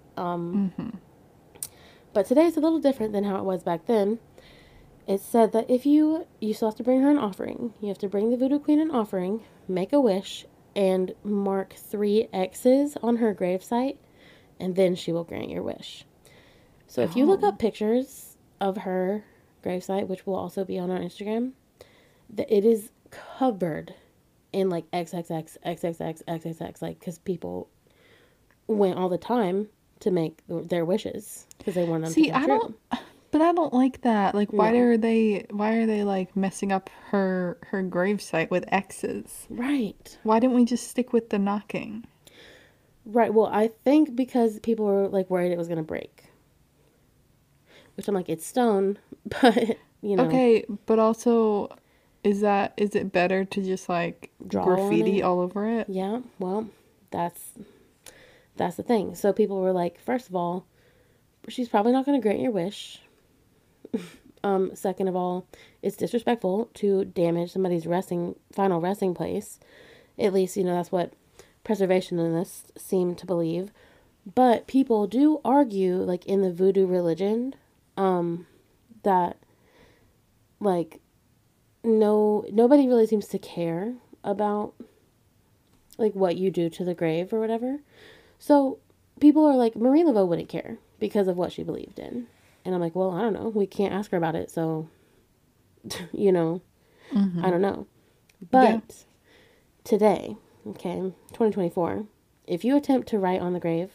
But today is a little different than how it was back then. It said that if you still have to bring her an offering. You have to bring the Voodoo Queen an offering, make a wish, and mark 3 X's on her gravesite, and then she will grant your wish. So if you look Oh. up pictures of her gravesite, which will also be on our Instagram, it is covered in like XXX, XXX, XXX, like because people went all the time to make their wishes because they want them to See, come true. but I don't like that. Like No. why are they like messing up her gravesite with X's? Right. Why didn't we just stick with the knocking? Right. Well, I think because people were like worried it was going to break, which I'm like, it's stone, but Okay, but also is it better to just like draw on graffiti it. all over it? Yeah. Well, that's that's the thing. So people were like, first of all, she's probably not going to grant your wish. Second of all, it's disrespectful to damage somebody's final resting place. At least, that's what preservationists seem to believe. But people do argue, like in the voodoo religion, that like nobody really seems to care about like what you do to the grave or whatever. So people are like, Marie Laveau wouldn't care because of what she believed in. And I'm like, well, I don't know. We can't ask her about it. So, you know, I don't know. Yeah. But today, okay, 2024, if you attempt to write on the grave,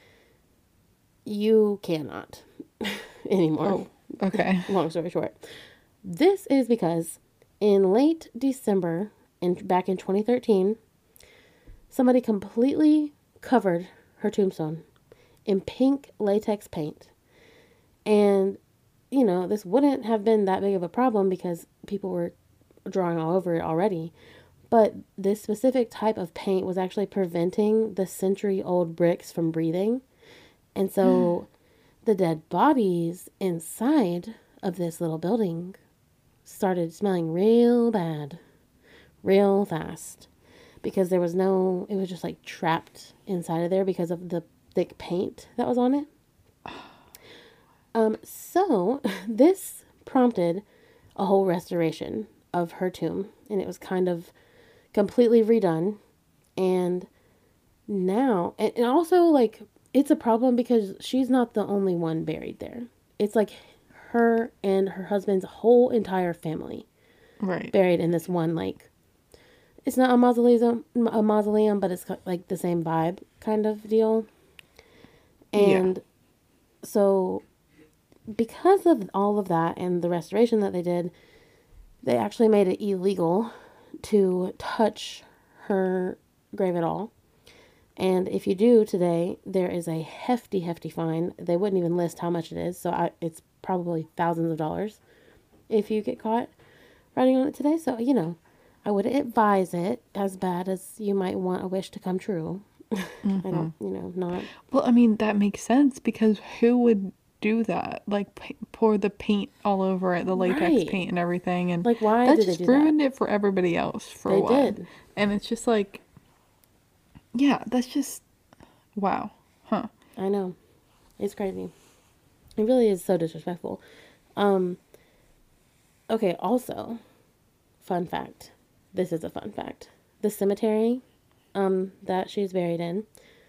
you cannot anymore. Oh, okay. Long story short. This is because in late December, back in 2013, somebody completely covered her tombstone in pink latex paint. And, this wouldn't have been that big of a problem because people were drawing all over it already. But this specific type of paint was actually preventing the century-old bricks from breathing. And so the dead bodies inside of this little building started smelling real bad, real fast. Because it was just like trapped inside of there because of the thick paint that was on it. So this prompted a whole restoration of her tomb, and it was kind of completely redone. And now, and also like it's a problem because she's not the only one buried there. It's like her and her husband's whole entire family Right. buried in this one like it's not a mausoleum, but it's like the same vibe kind of deal. Yeah. And so because of all of that and the restoration that they did, They actually made it illegal to touch her grave at all. And if you do today, there is a hefty, hefty fine. They wouldn't even list how much it is, so it's probably thousands of dollars if you get caught writing on it today. So, I wouldn't advise it as bad as you might want a wish to come true. I don't, not. Well, I mean, that makes sense because who would do that? Like, pour the paint all over it, the latex Right. paint and everything. And Like, why that did they just do that? ruined it for everybody else, for They one. did. And it's just like, yeah, that's just, wow. Huh. I know. It's crazy. It really is so disrespectful. Okay, also, fun fact. This is a fun fact. The cemetery that she's buried in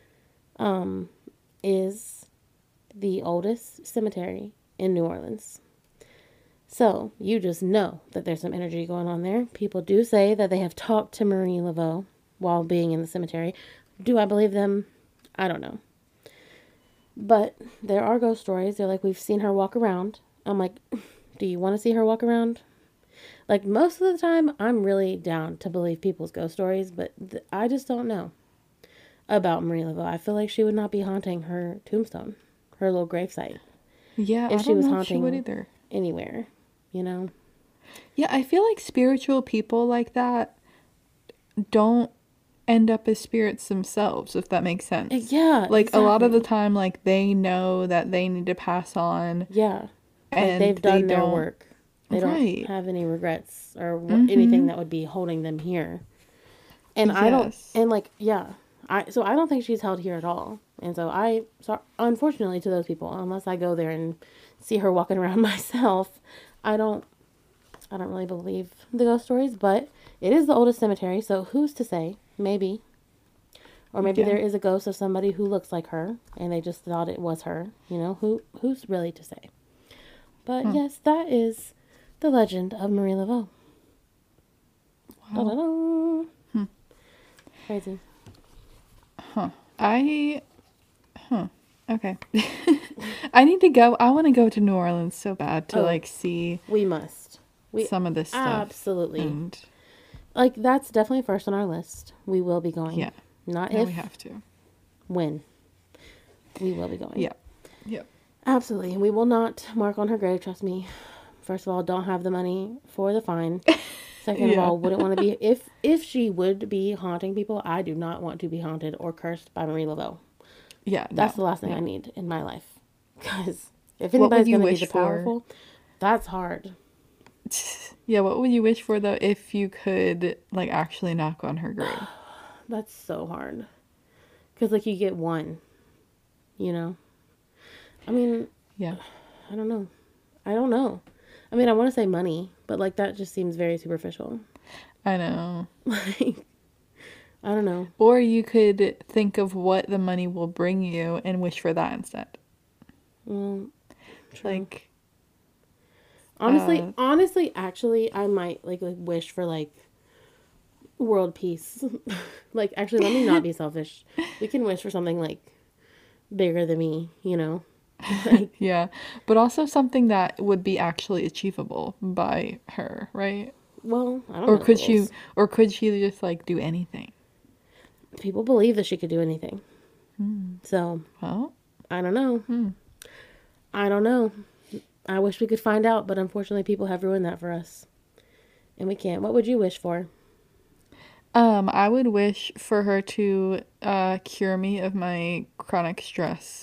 is the oldest cemetery in New Orleans. So, you just know that there's some energy going on there. People do say that they have talked to Marie Laveau while being in the cemetery. Do I believe them? I don't know. But there are ghost stories. They're like, we've seen her walk around. I'm like, do you want to see her walk around? Like, most of the time, I'm really down to believe people's ghost stories, but I just don't know about Marie Laveau. I feel like she would not be haunting her tombstone, her little gravesite, Yeah, if I she don't was know if she haunting would either. anywhere, Yeah, I feel like spiritual people like that don't end up as spirits themselves, if that makes sense. Yeah, Like, a lot of the exactly. time, like, they know that they need to pass on, Yeah. Like, and they've they done their don't. work. They don't Right. have any regrets or anything that would be holding them here. And I don't, Yes. and like, yeah. So I don't think she's held here at all. And so unfortunately to those people, unless I go there and see her walking around myself, I don't really believe the ghost stories, but it is the oldest cemetery, so who's to say? Maybe. Or maybe Yeah. there is a ghost of somebody who looks like her and they just thought it was her. Who's really to say? But yes, that is the legend of Marie Laveau. Wow. Da-da-da. Crazy. Okay. I need to go. I want to go to New Orleans so bad to Oh. like see We must. We some of this stuff. absolutely. And Like, that's definitely first on our list. We will be going. yeah, Not yeah, if, we have to. when. We will be going. Yeah. Yep. Absolutely. And we will not mark on her grave, trust me. First of all, don't have the money for the fine. Second of Yeah. all, wouldn't want to be, if she would be haunting people, I do not want to be haunted or cursed by Marie Laveau. Yeah. That's no, the last thing yeah. I need in my life. Because if What would anybody's you going to be wish the for? powerful, that's hard. Yeah, what would you wish for though if you could like actually knock on her grave? That's so hard. Because, like, you get one, I mean, Yeah. I don't know. I mean, I want to say money, but, like, that just seems very superficial. I know. Like, I don't know. Or you could think of what the money will bring you and wish for that instead. Well, true. Like Honestly, actually, I might, like wish for, like, world peace. Like, actually, let me not be selfish. We can wish for something, like, bigger than me, Like, yeah, but also something that would be actually achievable by her, right? well, I don't Or know could the she rules. or could she just like do anything? People believe that she could do anything. So, Well, I don't know. I don't know. I wish we could find out, but unfortunately people have ruined that for us. And we can't. What would you wish for? I would wish for her to cure me of my chronic stress.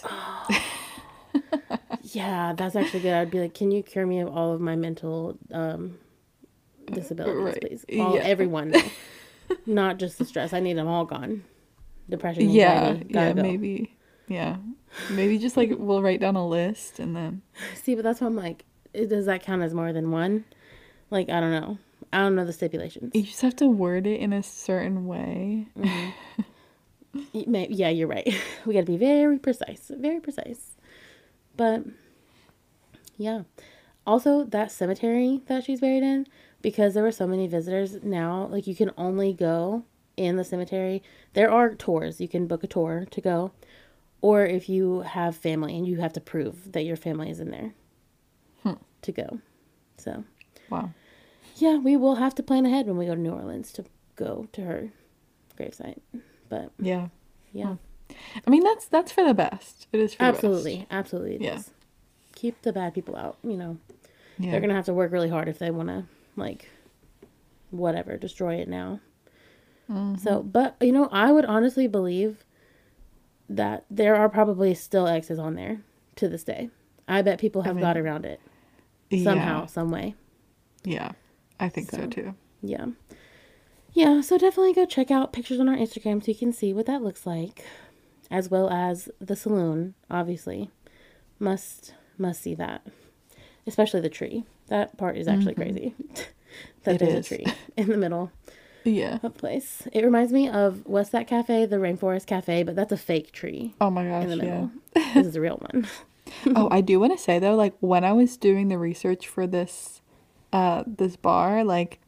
Yeah, that's actually good. I'd be like, can you cure me of all of my mental disabilities, Right. please? Yeah. Everyone, though. Not just the stress. I need them all gone. Depression, Yeah, anxiety, gotta go. maybe. Yeah. Maybe just like we'll write down a list and then See, but that's why I'm like, does that count as more than one? Like, I don't know. I don't know the stipulations. you just have to word it in a certain way. Yeah, you're right. We gotta be very precise. Very precise. But, yeah. Also, that cemetery that she's buried in, because there were so many visitors now, like, you can only go in the cemetery. There are tours. You can book a tour to go. Or if you have family and you have to prove that your family is in there to go. So, Wow. Yeah, we will have to plan ahead when we go to New Orleans to go to her gravesite. But Yeah. yeah, I mean, that's for the best. It is for the absolutely, best. absolutely it Yeah. is. Keep the bad people out. You know, Yeah. they're gonna have to work really hard if they want to, like, whatever, destroy it now. So, but you know, I would honestly believe that there are probably still exes on there to this day. I bet people have got around it somehow, some way. Yeah. I think so So. too. Yeah. Yeah, so definitely go check out pictures on our Instagram so you can see what that looks like, as well as the saloon, obviously. Must see that. Especially the tree. That part is actually crazy. That It there's is. a tree in the middle Yeah. of the place. It reminds me of, what's that cafe? The Rainforest Cafe, but that's a fake tree Oh my gosh, in the yeah. middle. This is a real one. Oh, I do want to say though, like when I was doing the research for this bar, like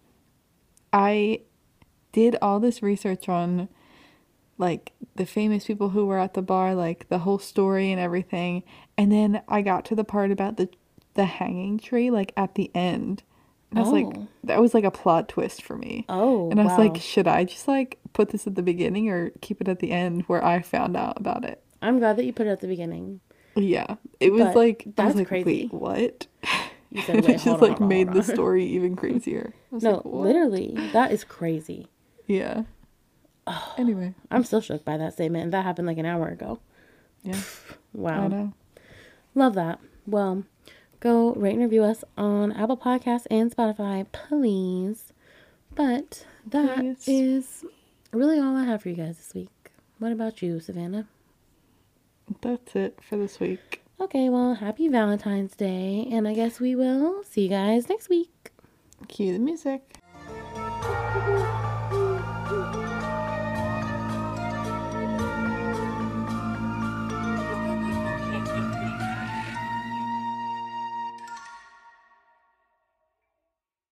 I did all this research on like the famous people who were at the bar, like the whole story and everything. And then I got to the part about the hanging tree like at the end. And I was like, Oh. that was like a plot twist for me. Oh, And I was like, wow. should I just like put this at the beginning or keep it at the end where I found out about it? I'm glad that you put it at the beginning. Yeah. It was But like I was that's like, crazy. wait, what? You said, And wait, it hold just on, like hold on, made hold the on. story even crazier. I was No, like, what? literally, that is crazy. Yeah. Anyway, I'm still shook by that statement, and that happened like an hour ago. yeah. I Wow. know. Love that. Well, go rate and review us on Apple Podcasts and Spotify, please. But that Please. is really all I have for you guys this week. What about you, Savannah? That's it for this week. Okay, well, happy Valentine's Day, and I guess we will see you guys next week. Cue the music.